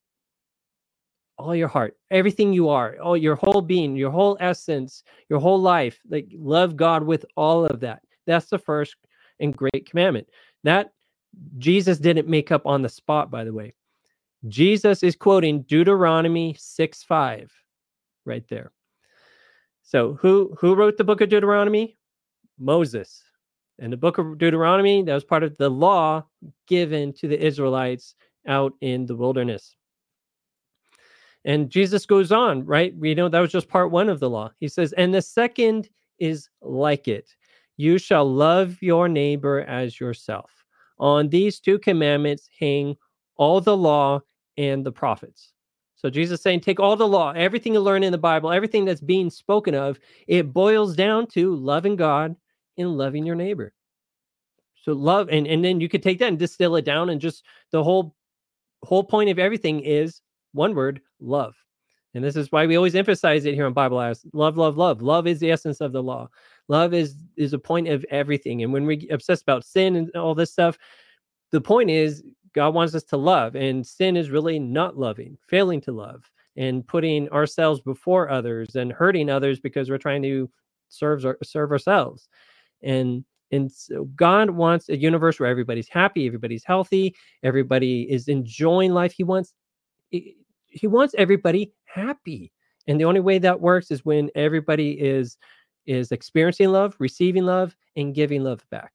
All your heart, everything you are, all your whole being, your whole essence, your whole life, like love God with all of that. That's the first and great commandment. That Jesus didn't make up on the spot, by the way. Jesus is quoting Deuteronomy six five right there. So who who wrote the book of Deuteronomy? Moses. And the book of Deuteronomy, that was part of the law given to the Israelites out in the wilderness. And Jesus goes on, right? We know that was just part one of the law. He says, and the second is like it. You shall love your neighbor as yourself. On these two commandments hang all the law and the prophets. So Jesus is saying, take all the law, everything you learn in the Bible, everything that's being spoken of, it boils down to loving God and loving your neighbor. So love, and, and then you could take that and distill it down, and just the whole whole point of everything is one word, love. And this is why we always emphasize it here on Bible House. Love, love, love. Love is the essence of the law. Love is is a point of everything. And when we obsess about sin and all this stuff, the point is God wants us to love. And sin is really not loving, failing to love, and putting ourselves before others and hurting others because we're trying to serve, serve ourselves. And And so God wants a universe where everybody's happy, everybody's healthy, everybody is enjoying life. He wants he wants everybody happy. And the only way that works is when everybody is is experiencing love, receiving love, and giving love back.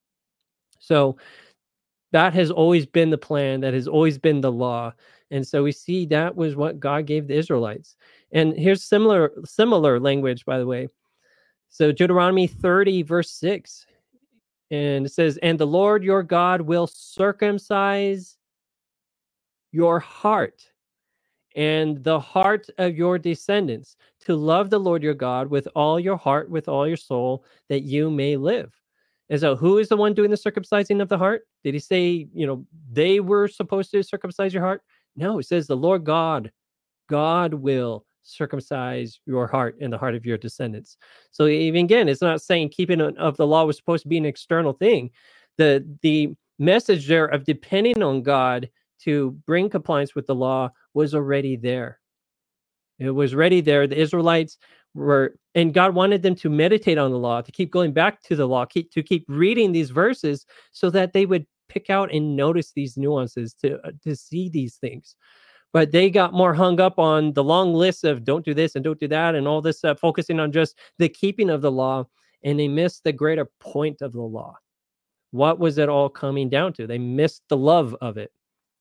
So that has always been the plan. That has always been the law. And so we see that was what God gave the Israelites. And here's similar similar language, by the way. So Deuteronomy thirty, verse six. And it says, and the Lord your God will circumcise your heart and the heart of your descendants to love the Lord your God with all your heart, with all your soul, that you may live. And so who is the one doing the circumcising of the heart? Did he say, you know, they were supposed to circumcise your heart? No, it says the Lord God, God will circumcise your heart and the heart of your descendants. So even again, it's not saying keeping of the law was supposed to be an external thing. The the message there of depending on God to bring compliance with the law was already there. It was already there. The Israelites were, and God wanted them to meditate on the law, to keep going back to the law, keep, to keep reading these verses so that they would pick out and notice these nuances, to, uh, to see these things. But they got more hung up on the long list of don't do this and don't do that and all this, uh, focusing on just the keeping of the law, and they missed the greater point of the law. What was it all coming down to? They missed the love of it.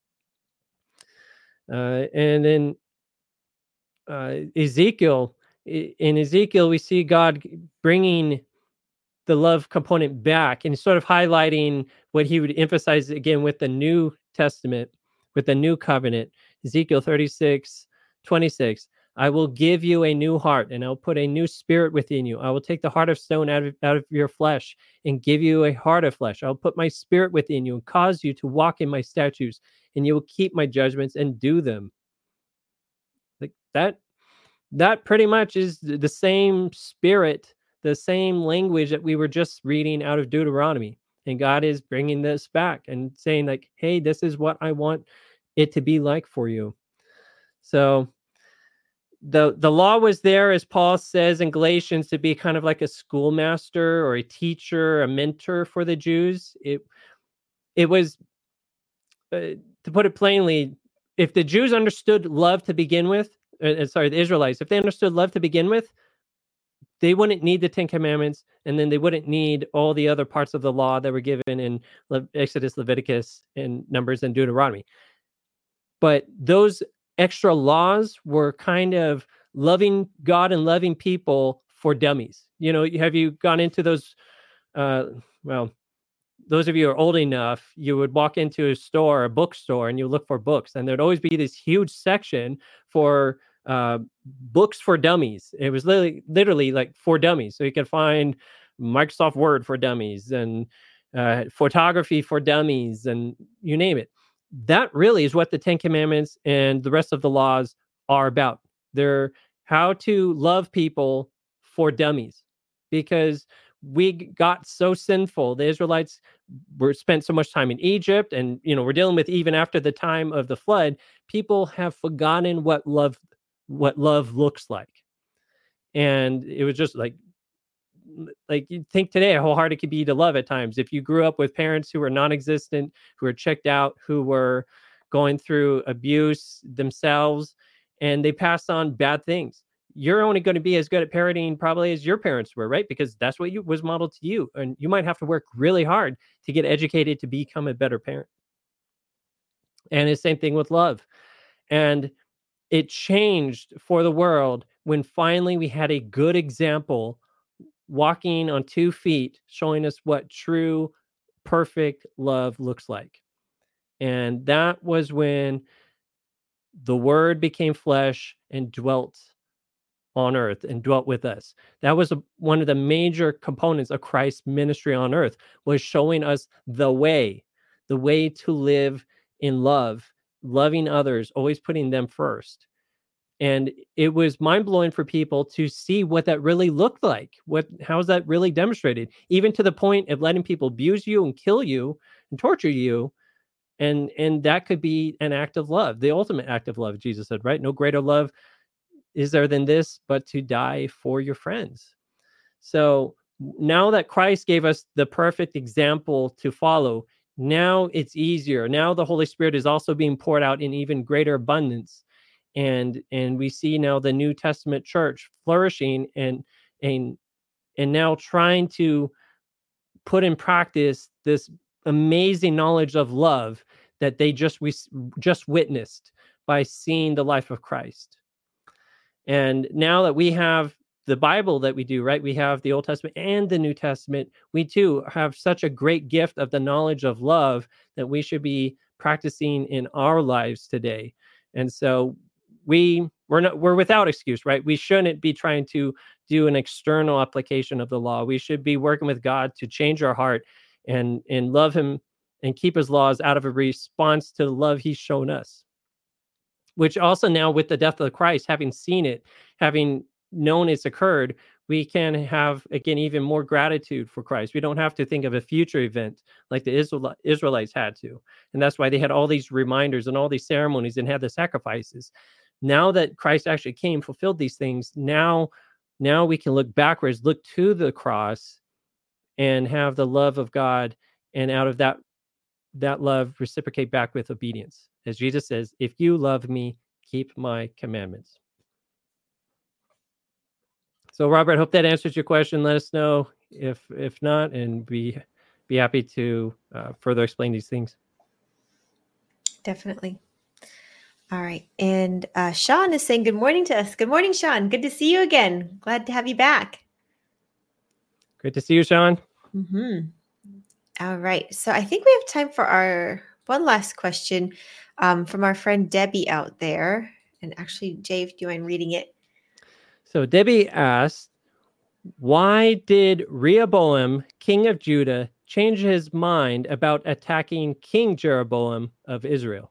Uh, and then uh, Ezekiel, in Ezekiel, we see God bringing the love component back and sort of highlighting what he would emphasize again with the New Testament, with the new covenant. Ezekiel thirty-six, twenty-six. I will give you a new heart, and I'll put a new spirit within you. I will take the heart of stone out of, out of your flesh and give you a heart of flesh. I'll put my spirit within you and cause you to walk in my statutes, and you will keep my judgments and do them. Like that, that pretty much is the same spirit, the same language that we were just reading out of Deuteronomy. And God is bringing this back and saying like, hey, this is what I want it to be like for you. So the the law was there, as Paul says in Galatians, to be kind of like a schoolmaster or a teacher, a mentor for the Jews. It it was, uh, to put it plainly, if the Jews understood love to begin with, uh, sorry, the Israelites, if they understood love to begin with, they wouldn't need the Ten Commandments, and then they wouldn't need all the other parts of the law that were given in Le- Exodus, Leviticus, and Numbers, and Deuteronomy. But those extra laws were kind of loving God and loving people for dummies. You know, have you gone into those? Uh, well, those of you who are old enough, you would walk into a store, a bookstore, and you look for books, and there'd always be this huge section for uh, books for dummies. It was literally, literally like for dummies. So you could find Microsoft Word for dummies and uh, photography for dummies, and you name it. That really is what the Ten Commandments and the rest of the laws are about. They're how to love people for dummies, because we got so sinful. The Israelites were spent so much time in Egypt, and you know we're dealing with even after the time of the flood. People have forgotten what love, what love looks like, and it was just like, like you think today how hard it could be to love at times. If you grew up with parents who were non-existent, who were checked out, who were going through abuse themselves, and they passed on bad things, you're only going to be as good at parenting probably as your parents were, right? Because that's what you was modeled to you. And you might have to work really hard to get educated to become a better parent. And the same thing with love. And it changed for the world when finally we had a good example walking on two feet, showing us what true, perfect love looks like. And that was when the Word became flesh and dwelt on earth and dwelt with us. That was a, one of the major components of Christ's ministry on earth, was showing us the way, the way to live in love, loving others, always putting them first. And it was mind-blowing for people to see what that really looked like. What, how's that really demonstrated? Even to the point of letting people abuse you and kill you and torture you. And, and that could be an act of love, the ultimate act of love, Jesus said, right? No greater love is there than this, but to die for your friends. So now that Christ gave us the perfect example to follow, now it's easier. Now the Holy Spirit is also being poured out in even greater abundance. And and we see now the New Testament church flourishing and and and now trying to put in practice this amazing knowledge of love that they just we just witnessed by seeing the life of Christ. And now that we have the Bible that we do, right? We have the Old Testament and the New Testament. We too have such a great gift of the knowledge of love that we should be practicing in our lives today. And so we we're not we're without excuse, right? We shouldn't be trying to do an external application of the law. We should be working with God to change our heart and and love him and keep his laws out of a response to the love he's shown us. Which also now with the death of Christ, having seen it, having known it's occurred, we can have, again, even more gratitude for Christ. We don't have to think of a future event like the Israel, Israelites had to. And that's why they had all these reminders and all these ceremonies and had the sacrifices. Now that Christ actually came, fulfilled these things, now, now we can look backwards, look to the cross and have the love of God. And out of that, that love reciprocate back with obedience. As Jesus says, if you love me, keep my commandments. So, Robert, I hope that answers your question. Let us know if if not, and be be happy to uh, further explain these things. Definitely. All right. And uh, Sean is saying good morning to us. Good morning, Sean. Good to see you again. Glad to have you back. Great to see you, Sean. Mm-hmm. All right. So I think we have time for our one last question um, from our friend Debbie out there. And actually, Jay, do you mind reading it? So Debbie asked, why did Rehoboam, king of Judah, change his mind about attacking King Jeroboam of Israel?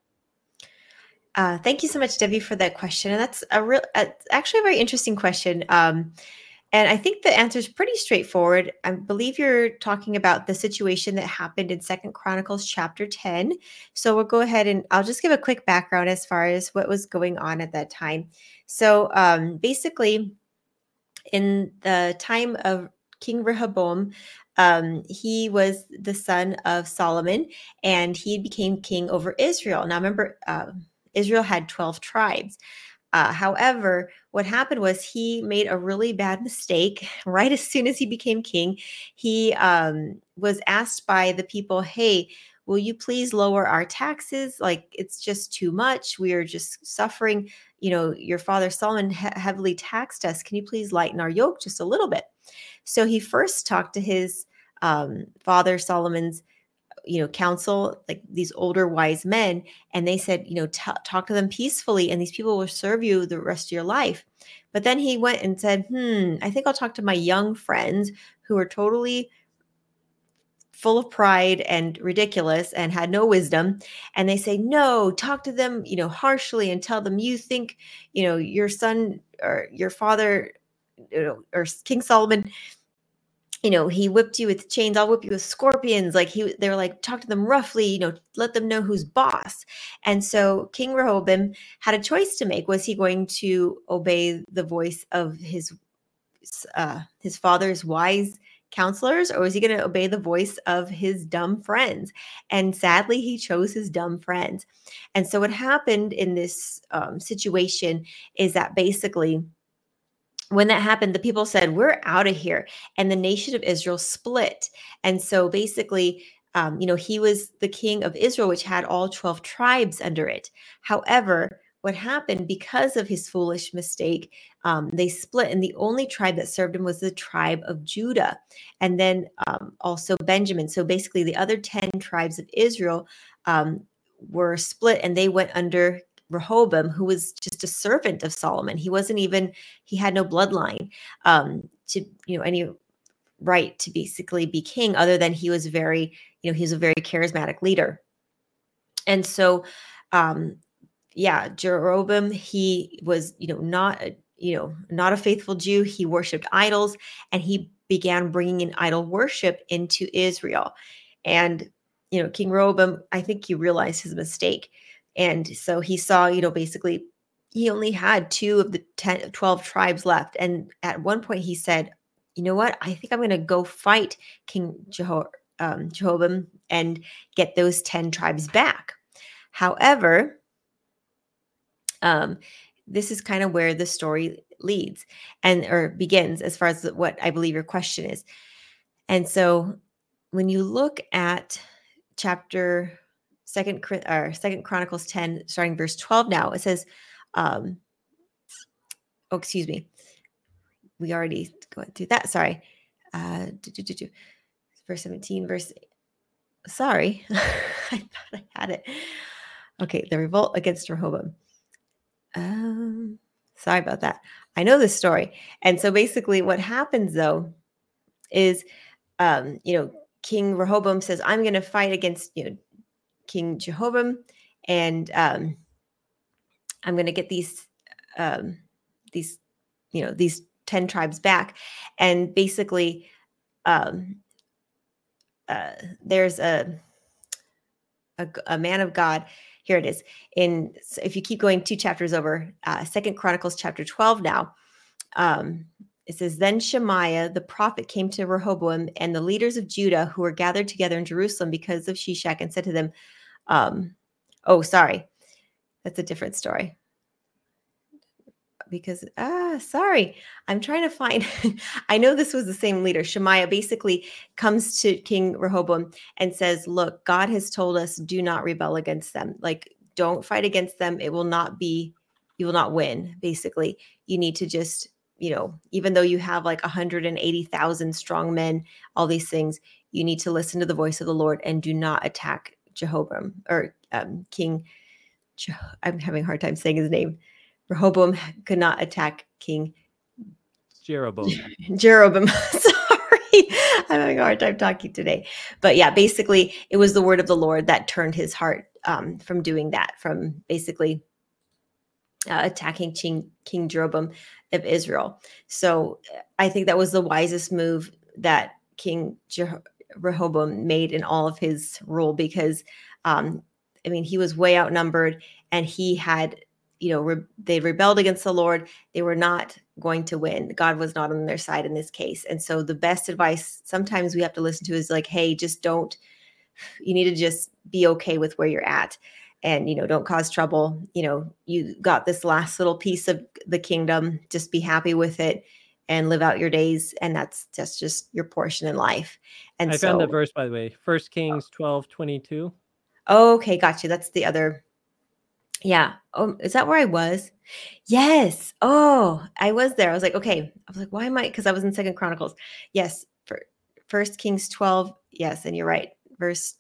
Uh, thank you so much, Debbie, for that question. And that's a real, uh, actually a very interesting question. Um, and I think the answer is pretty straightforward. I believe you're talking about the situation that happened in Second Chronicles chapter ten. So we'll go ahead and I'll just give a quick background as far as what was going on at that time. So um, basically, in the time of King Rehoboam, um, he was the son of Solomon, and he became king over Israel. Now, remember, uh, Israel had twelve tribes. Uh, however, what happened was he made a really bad mistake. Right as soon as he became king, he um, was asked by the people, hey, will you please lower our taxes? Like, it's just too much. We are just suffering. You know, your father Solomon he- heavily taxed us. Can you please lighten our yoke just a little bit? So he first talked to his um, father Solomon's you know, counsel, like these older wise men, and they said, you know, t- talk to them peacefully, and these people will serve you the rest of your life. But then he went and said, hmm, I think I'll talk to my young friends who are totally full of pride and ridiculous and had no wisdom. And they say, no, talk to them, you know, harshly and tell them you think, you know, your son or your father, you know, or King Solomon, you know, he whipped you with chains, I'll whip you with scorpions. Like he, they were like, talk to them roughly, you know, let them know who's boss. And so King Rehoboam had a choice to make. Was he going to obey the voice of his, uh, his father's wise counselors, or was he going to obey the voice of his dumb friends? And sadly, he chose his dumb friends. And so what happened in this um, situation is that basically, when that happened, the people said, we're out of here. And the nation of Israel split. And so basically, um, you know, he was the king of Israel, which had all twelve tribes under it. However, what happened because of his foolish mistake, um, they split. And the only tribe that served him was the tribe of Judah. And then um, also Benjamin. So basically, the other ten tribes of Israel um, were split, and they went under Rehoboam, who was just a servant of Solomon. He wasn't even, he had no bloodline um, to, you know, any right to basically be king, other than he was very, you know, he was a very charismatic leader. And so, um, yeah, Jeroboam, he was, you know, not, a, you know, not a faithful Jew. He worshiped idols, and he began bringing in idol worship into Israel. And, you know, King Rehoboam, I think he realized his mistake. And so he saw, you know, basically he only had two of the ten, twelve tribes left. And at one point he said, you know what, I think I'm going to go fight King Jeho- um, Jehoram and get those ten tribes back. However, um, this is kind of where the story leads and or begins, as far as what I believe your question is. And so when you look at chapter second or second Chronicles ten, starting verse twelve, now it says, um, oh, excuse me. We already went through that. Sorry. Uh, do, do, do, do. Verse seventeen, verse, sorry. I thought I had it. Okay. The revolt against Rehoboam. Um, Sorry about that. I know this story. And so basically what happens though is, um, you know, King Rehoboam says, I'm going to fight against, you know, King Jehoram, and um, I'm going to get these, um, these, you know, these ten tribes back. And basically, um, uh, there's a, a, a man of God. Here it is. In, so if you keep going two chapters over, uh, Second Chronicles chapter twelve now, um, it says, then Shemaiah, the prophet, came to Rehoboam and the leaders of Judah who were gathered together in Jerusalem because of Shishak, and said to them, um, oh, sorry, that's a different story. Because, ah, sorry, I'm trying to find, I know this was the same leader. Shemaiah basically comes to King Rehoboam and says, look, God has told us, do not rebel against them. Like, don't fight against them. It will not be, you will not win. Basically, you need to just, you know, even though you have like one hundred eighty thousand strong men, all these things, you need to listen to the voice of the Lord and do not attack Jehoram or um, King. Je- I'm having a hard time saying his name. Rehoboam could not attack King Jeroboam. Jeroboam. Sorry, I'm having a hard time talking today. But yeah, basically, it was the word of the Lord that turned his heart um, from doing that, from basically uh, attacking King, King Jeroboam of Israel. So I think that was the wisest move that King Je- Rehoboam made in all of his rule, because, um, I mean, he was way outnumbered, and he had, you know, re- they rebelled against the Lord. They were not going to win. God was not on their side in this case. And so the best advice sometimes we have to listen to is like, hey, just don't, you need to just be okay with where you're at, and, you know, don't cause trouble. You know, you got this last little piece of the kingdom, just be happy with it and live out your days. And that's that's just your portion in life. And I so, found that verse, by the way, First Kings twelve twenty-two. okay, got you. That's the other. Yeah. Oh, is that where I was? Yes. Oh, I was there. I was like, okay. I was like, why am I? Because I was in Second Chronicles. Yes. For First Kings twelve. Yes, and you're right. Verse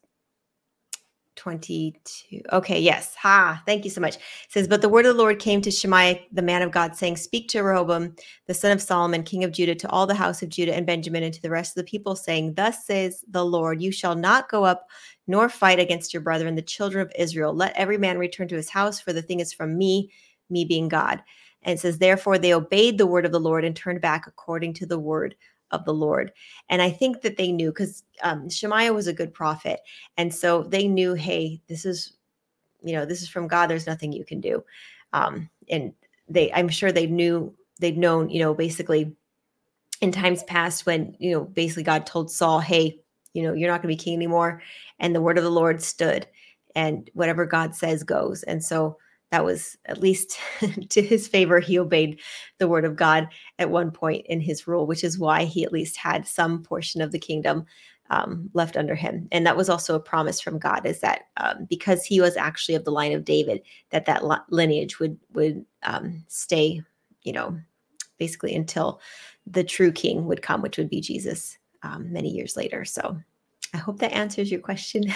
twenty-two. Okay, yes. Ha, thank you so much. It says, but the word of the Lord came to Shemaiah, the man of God, saying, speak to Rehoboam, the son of Solomon, king of Judah, to all the house of Judah and Benjamin, and to the rest of the people, saying, thus says the Lord, you shall not go up nor fight against your brethren, the children of Israel. Let every man return to his house, for the thing is from me, me being God. And it says, therefore they obeyed the word of the Lord and turned back according to the word of the Lord. And I think that they knew, because um, Shemaiah was a good prophet. And so they knew, hey, this is, you know, this is from God. There's nothing you can do. Um, and they, I'm sure they knew, they'd known, you know, basically in times past when, you know, basically God told Saul, hey, you know, you're not going to be king anymore. And the word of the Lord stood, and whatever God says goes. And so that was, at least to his favor, he obeyed the word of God at one point in his rule, which is why he at least had some portion of the kingdom um, left under him. And that was also a promise from God, is that um, because he was actually of the line of David, that that lineage would would um, stay, you know, basically until the true king would come, which would be Jesus um, many years later. So I hope that answers your question.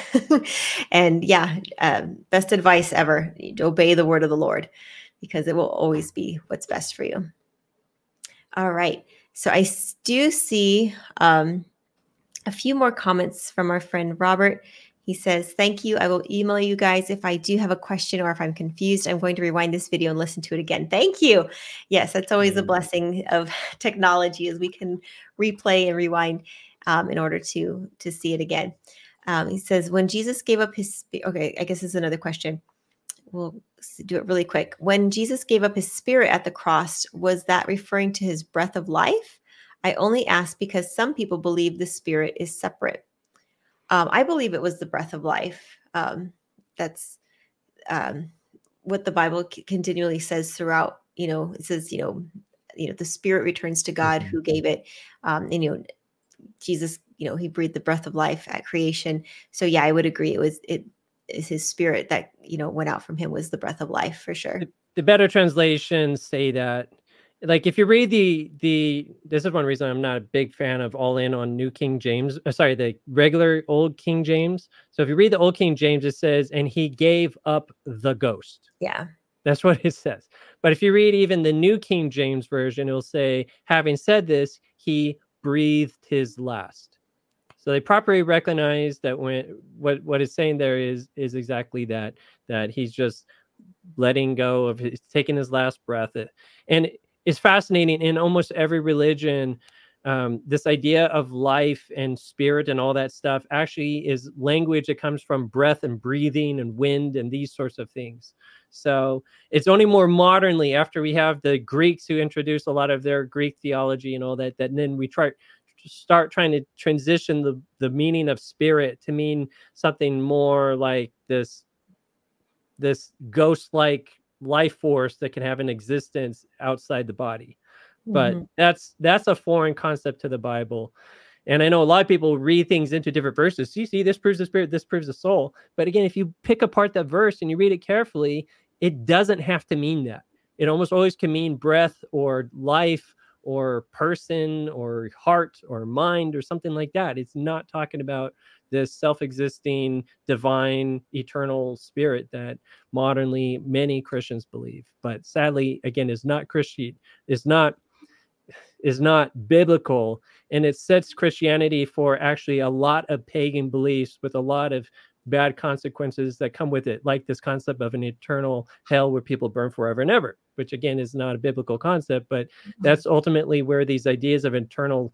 And yeah, um, best advice ever, obey the word of the Lord, because it will always be what's best for you. All right. So I do see um, a few more comments from our friend Robert. He says, thank you. I will email you guys if I do have a question or if I'm confused. I'm going to rewind this video and listen to it again. Thank you. Yes, that's always a blessing of technology, as we can replay and rewind um, in order to, to see it again. Um, he says, when Jesus gave up his, okay, I guess this is another question. We'll do it really quick. When Jesus gave up his spirit at the cross, was that referring to his breath of life? I only ask because some people believe the spirit is separate. Um, I believe it was the breath of life. Um, that's um, what the Bible c- continually says throughout. You know, it says, you know, you know, the spirit returns to God who gave it. Um, and you know, Jesus, you know, he breathed the breath of life at creation. So yeah, I would agree. It was it is his spirit that, you know, went out from him was the breath of life, for sure. The, the better translations say that, like, if you read the the this is one reason I'm not a big fan of all in on New King James, uh, sorry, the regular Old King James. So if you read the Old King James, it says, and he gave up the ghost. Yeah. That's what it says. But if you read even the New King James Version, it'll say, having said this, he breathed his last. So they properly recognize that when what what it's saying there is is exactly that, that he's just letting go of his, taking his last breath. And it's fascinating in almost every religion. Um, this idea of life and spirit and all that stuff actually is language that comes from breath and breathing and wind and these sorts of things. So it's only more modernly, after we have the Greeks who introduce a lot of their Greek theology and all that, that then we try start trying to transition the, the meaning of spirit to mean something more like this, this ghost-like life force that can have an existence outside the body. But mm-hmm. that's that's a foreign concept to the Bible. And I know a lot of people read things into different verses. You see, this proves the spirit, this proves the soul. But again, if you pick apart that verse and you read it carefully, it doesn't have to mean that. It almost always can mean breath or life or person or heart or mind or something like that. It's not talking about this self-existing, divine, eternal spirit that modernly many Christians believe. But sadly, again, is not Christian, is not is not biblical, and it sets Christianity for actually a lot of pagan beliefs with a lot of bad consequences that come with it, like this concept of an eternal hell where people burn forever and ever, which again is not a biblical concept, but that's ultimately where these ideas of eternal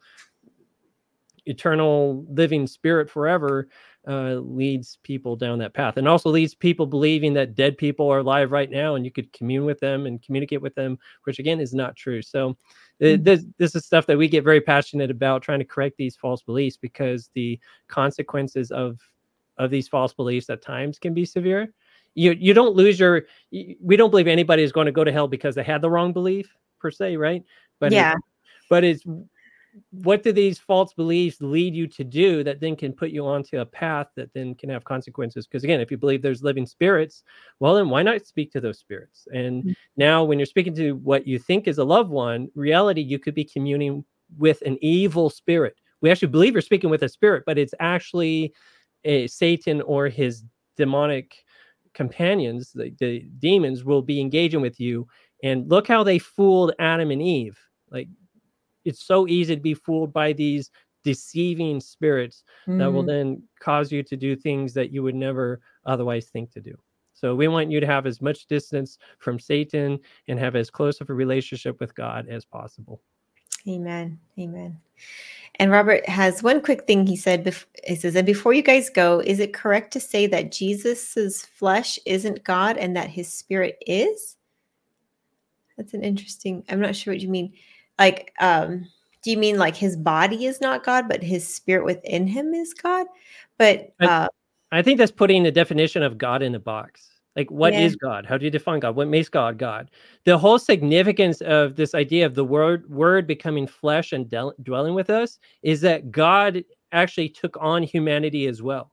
eternal living spirit forever uh, leads people down that path, and also leads people believing that dead people are alive right now and you could commune with them and communicate with them, which again is not true. So mm-hmm. this, this is stuff that we get very passionate about, trying to correct these false beliefs, because the consequences of of these false beliefs at times can be severe. You you don't lose your, we don't believe anybody is going to go to hell because they had the wrong belief per se, right? But yeah, it, but it's, what do these false beliefs lead you to do that then can put you onto a path that then can have consequences? Because again, if you believe there's living spirits, well, then why not speak to those spirits? And mm-hmm. now when you're speaking to what you think is a loved one, reality, you could be communing with an evil spirit. We actually believe you're speaking with a spirit, but it's actually a Satan or his demonic companions. The, the demons will be engaging with you. And look how they fooled Adam and Eve. Like, it's so easy to be fooled by these deceiving spirits mm. that will then cause you to do things that you would never otherwise think to do. So we want you to have as much distance from Satan and have as close of a relationship with God as possible. Amen. Amen. And Robert has one quick thing he said. He says, and before you guys go, is it correct to say that Jesus's flesh isn't God and that his spirit is? That's an interesting, I'm not sure what you mean. Like, um, do you mean like his body is not God, but his spirit within him is God? But uh, I, I think that's putting the definition of God in a box. Like, what yeah. is God? How do you define God? What makes God God? The whole significance of this idea of the word word becoming flesh and de- dwelling with us is that God actually took on humanity as well.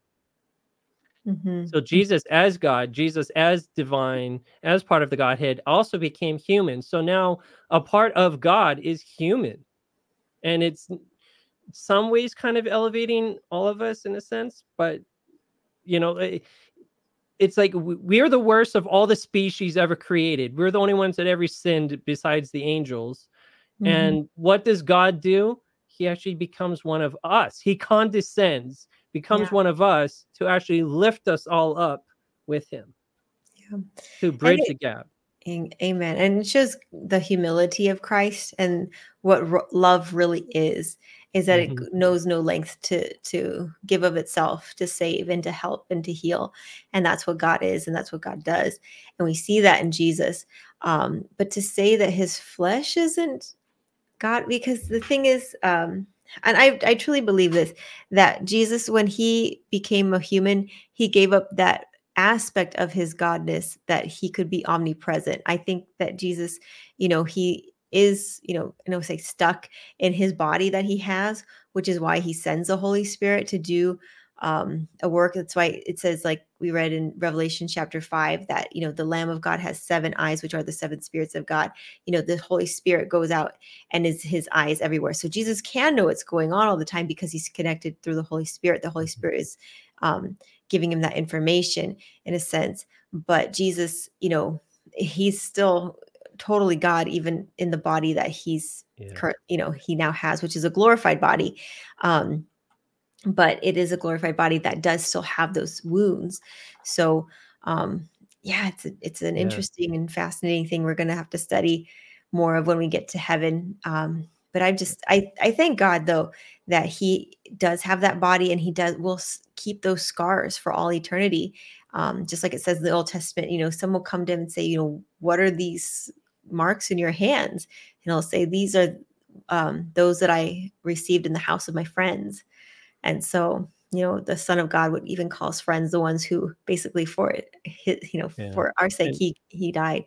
Mm-hmm. So Jesus as God, Jesus as divine, as part of the Godhead, also became human. So now a part of God is human. And it's in some ways kind of elevating all of us in a sense. But, you know, it, it's like we're the worst of all the species ever created. We're the only ones that ever sinned besides the angels. Mm-hmm. And what does God do? He actually becomes one of us. He condescends, becomes yeah. one of us to actually lift us all up with him. Yeah. To bridge it, the gap. Amen. And it shows the humility of Christ and what ro- love really is, is that mm-hmm. it knows no length to, to give of itself, to save and to help and to heal. And that's what God is. And that's what God does. And we see that in Jesus. Um, but to say that his flesh isn't God, because the thing is, um, and I, I truly believe this, that Jesus, when he became a human, he gave up that aspect of his godness, that he could be omnipresent. I think that Jesus, you know, he is, you know, I don't say stuck in his body that he has, which is why he sends the Holy Spirit to do um, a work. That's why it says, like we read in Revelation chapter five, that, you know, the Lamb of God has seven eyes, which are the seven spirits of God. You know, the Holy Spirit goes out and is his eyes everywhere. So Jesus can know what's going on all the time because he's connected through the Holy Spirit. The Holy Spirit is um, giving him that information in a sense. But Jesus, you know, he's still totally God, even in the body that he's Yeah. current, you know, he now has, which is a glorified body. Um, but it is a glorified body that does still have those wounds. So, um, yeah, it's a, it's an Yeah. interesting and fascinating thing we're going to have to study more of when we get to heaven. Um, but I just, I, I thank God though, that he does have that body, and he does, will s- keep those scars for all eternity. Um, just like it says in the Old Testament, you know, some will come to him and say, you know, what are these marks in your hands? And he'll say, these are um, those that I received in the house of my friends. And so, you know, the Son of God would even call his friends the ones who basically for it, hit, you know, Yeah. for our sake, And, he he died.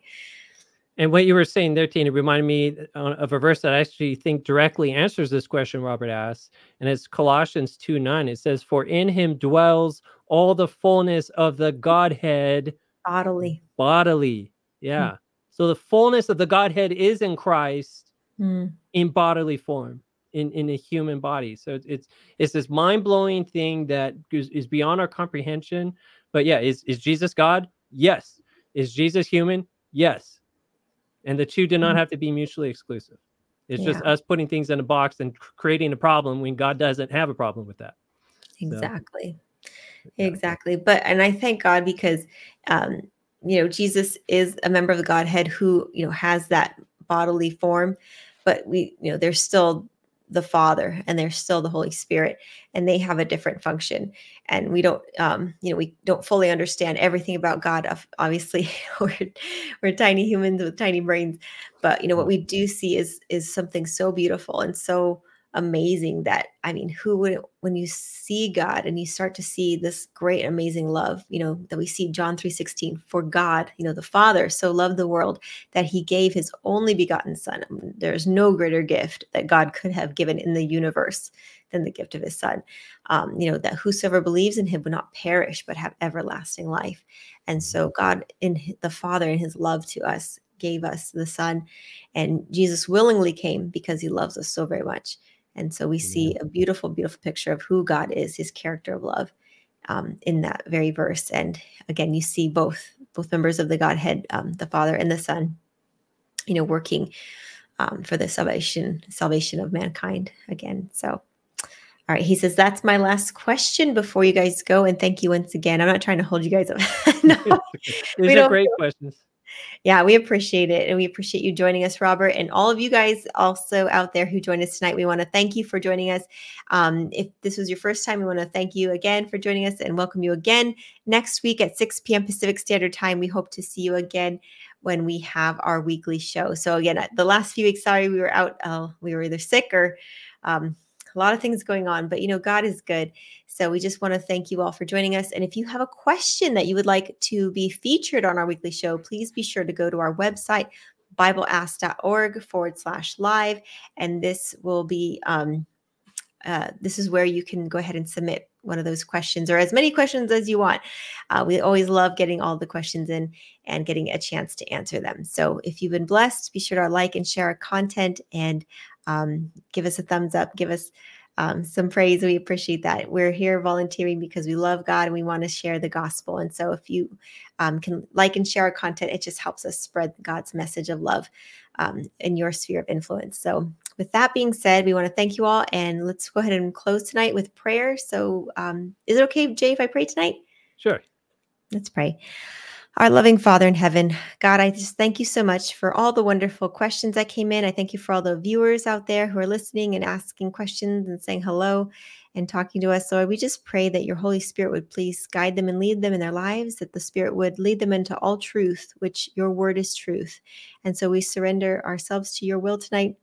and what you were saying there, Tina, reminded me uh, of a verse that I actually think directly answers this question Robert asked. And it's Colossians two nine. It says, "For in him dwells all the fullness of the Godhead Bodily. bodily." Yeah. Mm. So the fullness of the Godhead is in Christ Mm. in bodily form, in, in a human body. So it's it's, it's this mind-blowing thing that is, is beyond our comprehension. But yeah, is, is Jesus God? Yes. Is Jesus human? Yes. And the two do not Mm. have to be mutually exclusive. It's Yeah, just us putting things in a box and cr- creating a problem when God doesn't have a problem with that. So, exactly. yeah. Exactly. But, and I thank God because, um, you know, Jesus is a member of the Godhead who, you know, has that bodily form, but we, you know, there's still the Father and there's still the Holy Spirit, and they have a different function. And we don't, um, you know, we don't fully understand everything about God. Of- Obviously, we're, we're tiny humans with tiny brains, but, you know, what we do see is, is something so beautiful and so amazing that, I mean, who would, when you see God and you start to see this great amazing love, you know, that we see John three sixteen, for God, you know, the Father so loved the world that he gave his only begotten Son. I mean, there's no greater gift that God could have given in the universe than the gift of his Son. Um, you know, that whosoever believes in him would not perish but have everlasting life. And so God, in the Father, in his love to us, gave us the Son, and Jesus willingly came because he loves us so very much. And so we see a beautiful, beautiful picture of who God is, his character of love, um, in that very verse. And again, you see both both members of the Godhead, um, the Father and the Son, you know, working um, for the salvation salvation of mankind again. So, all right, he says that's my last question before you guys go. And thank you once again. I'm not trying to hold you guys up. No, These we are don't. great questions. Yeah, we appreciate it. And we appreciate you joining us, Robert, and all of you guys also out there who joined us tonight. We want to thank you for joining us. Um, if this was your first time, we want to thank you again for joining us and welcome you again next week at six p.m. Pacific Standard Time. We hope to see you again when we have our weekly show. So again, the last few weeks, sorry, we were out. Uh, we were either sick or um, a lot of things going on, but you know, God is good. So we just want to thank you all for joining us. And if you have a question that you would like to be featured on our weekly show, please be sure to go to our website, bibleask.org forward slash live. And this will be, um, uh, this is where you can go ahead and submit one of those questions or as many questions as you want. Uh, we always love getting all the questions in and getting a chance to answer them. So if you've been blessed, be sure to like and share our content and um, give us a thumbs up, give us um, some praise. We appreciate that. We're here volunteering because we love God and we want to share the gospel. And so if you um, can like and share our content, it just helps us spread God's message of love um, in your sphere of influence. So with that being said, we want to thank you all, and let's go ahead and close tonight with prayer. So um, is it okay, Jay, if I pray tonight? Sure. Let's pray. Our loving Father in heaven, God, I just thank you so much for all the wonderful questions that came in. I thank you for all the viewers out there who are listening and asking questions and saying hello and talking to us. Lord, we just pray that your Holy Spirit would please guide them and lead them in their lives, that the Spirit would lead them into all truth, which your word is truth. And so we surrender ourselves to your will tonight.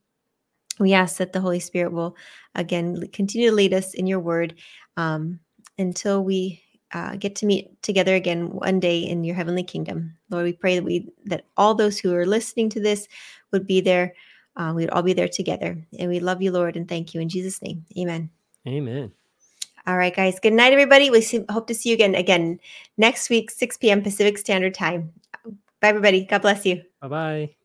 We ask that the Holy Spirit will, again, continue to lead us in your word um, until we uh, get to meet together again one day in your heavenly kingdom. Lord, we pray that we that all those who are listening to this would be there. Uh, we'd all be there together. And we love you, Lord, and thank you in Jesus' name. Amen. Amen. All right, guys. Good night, everybody. We see, hope to see you again again next week, six p.m. Pacific Standard Time. Bye, everybody. God bless you. Bye-bye.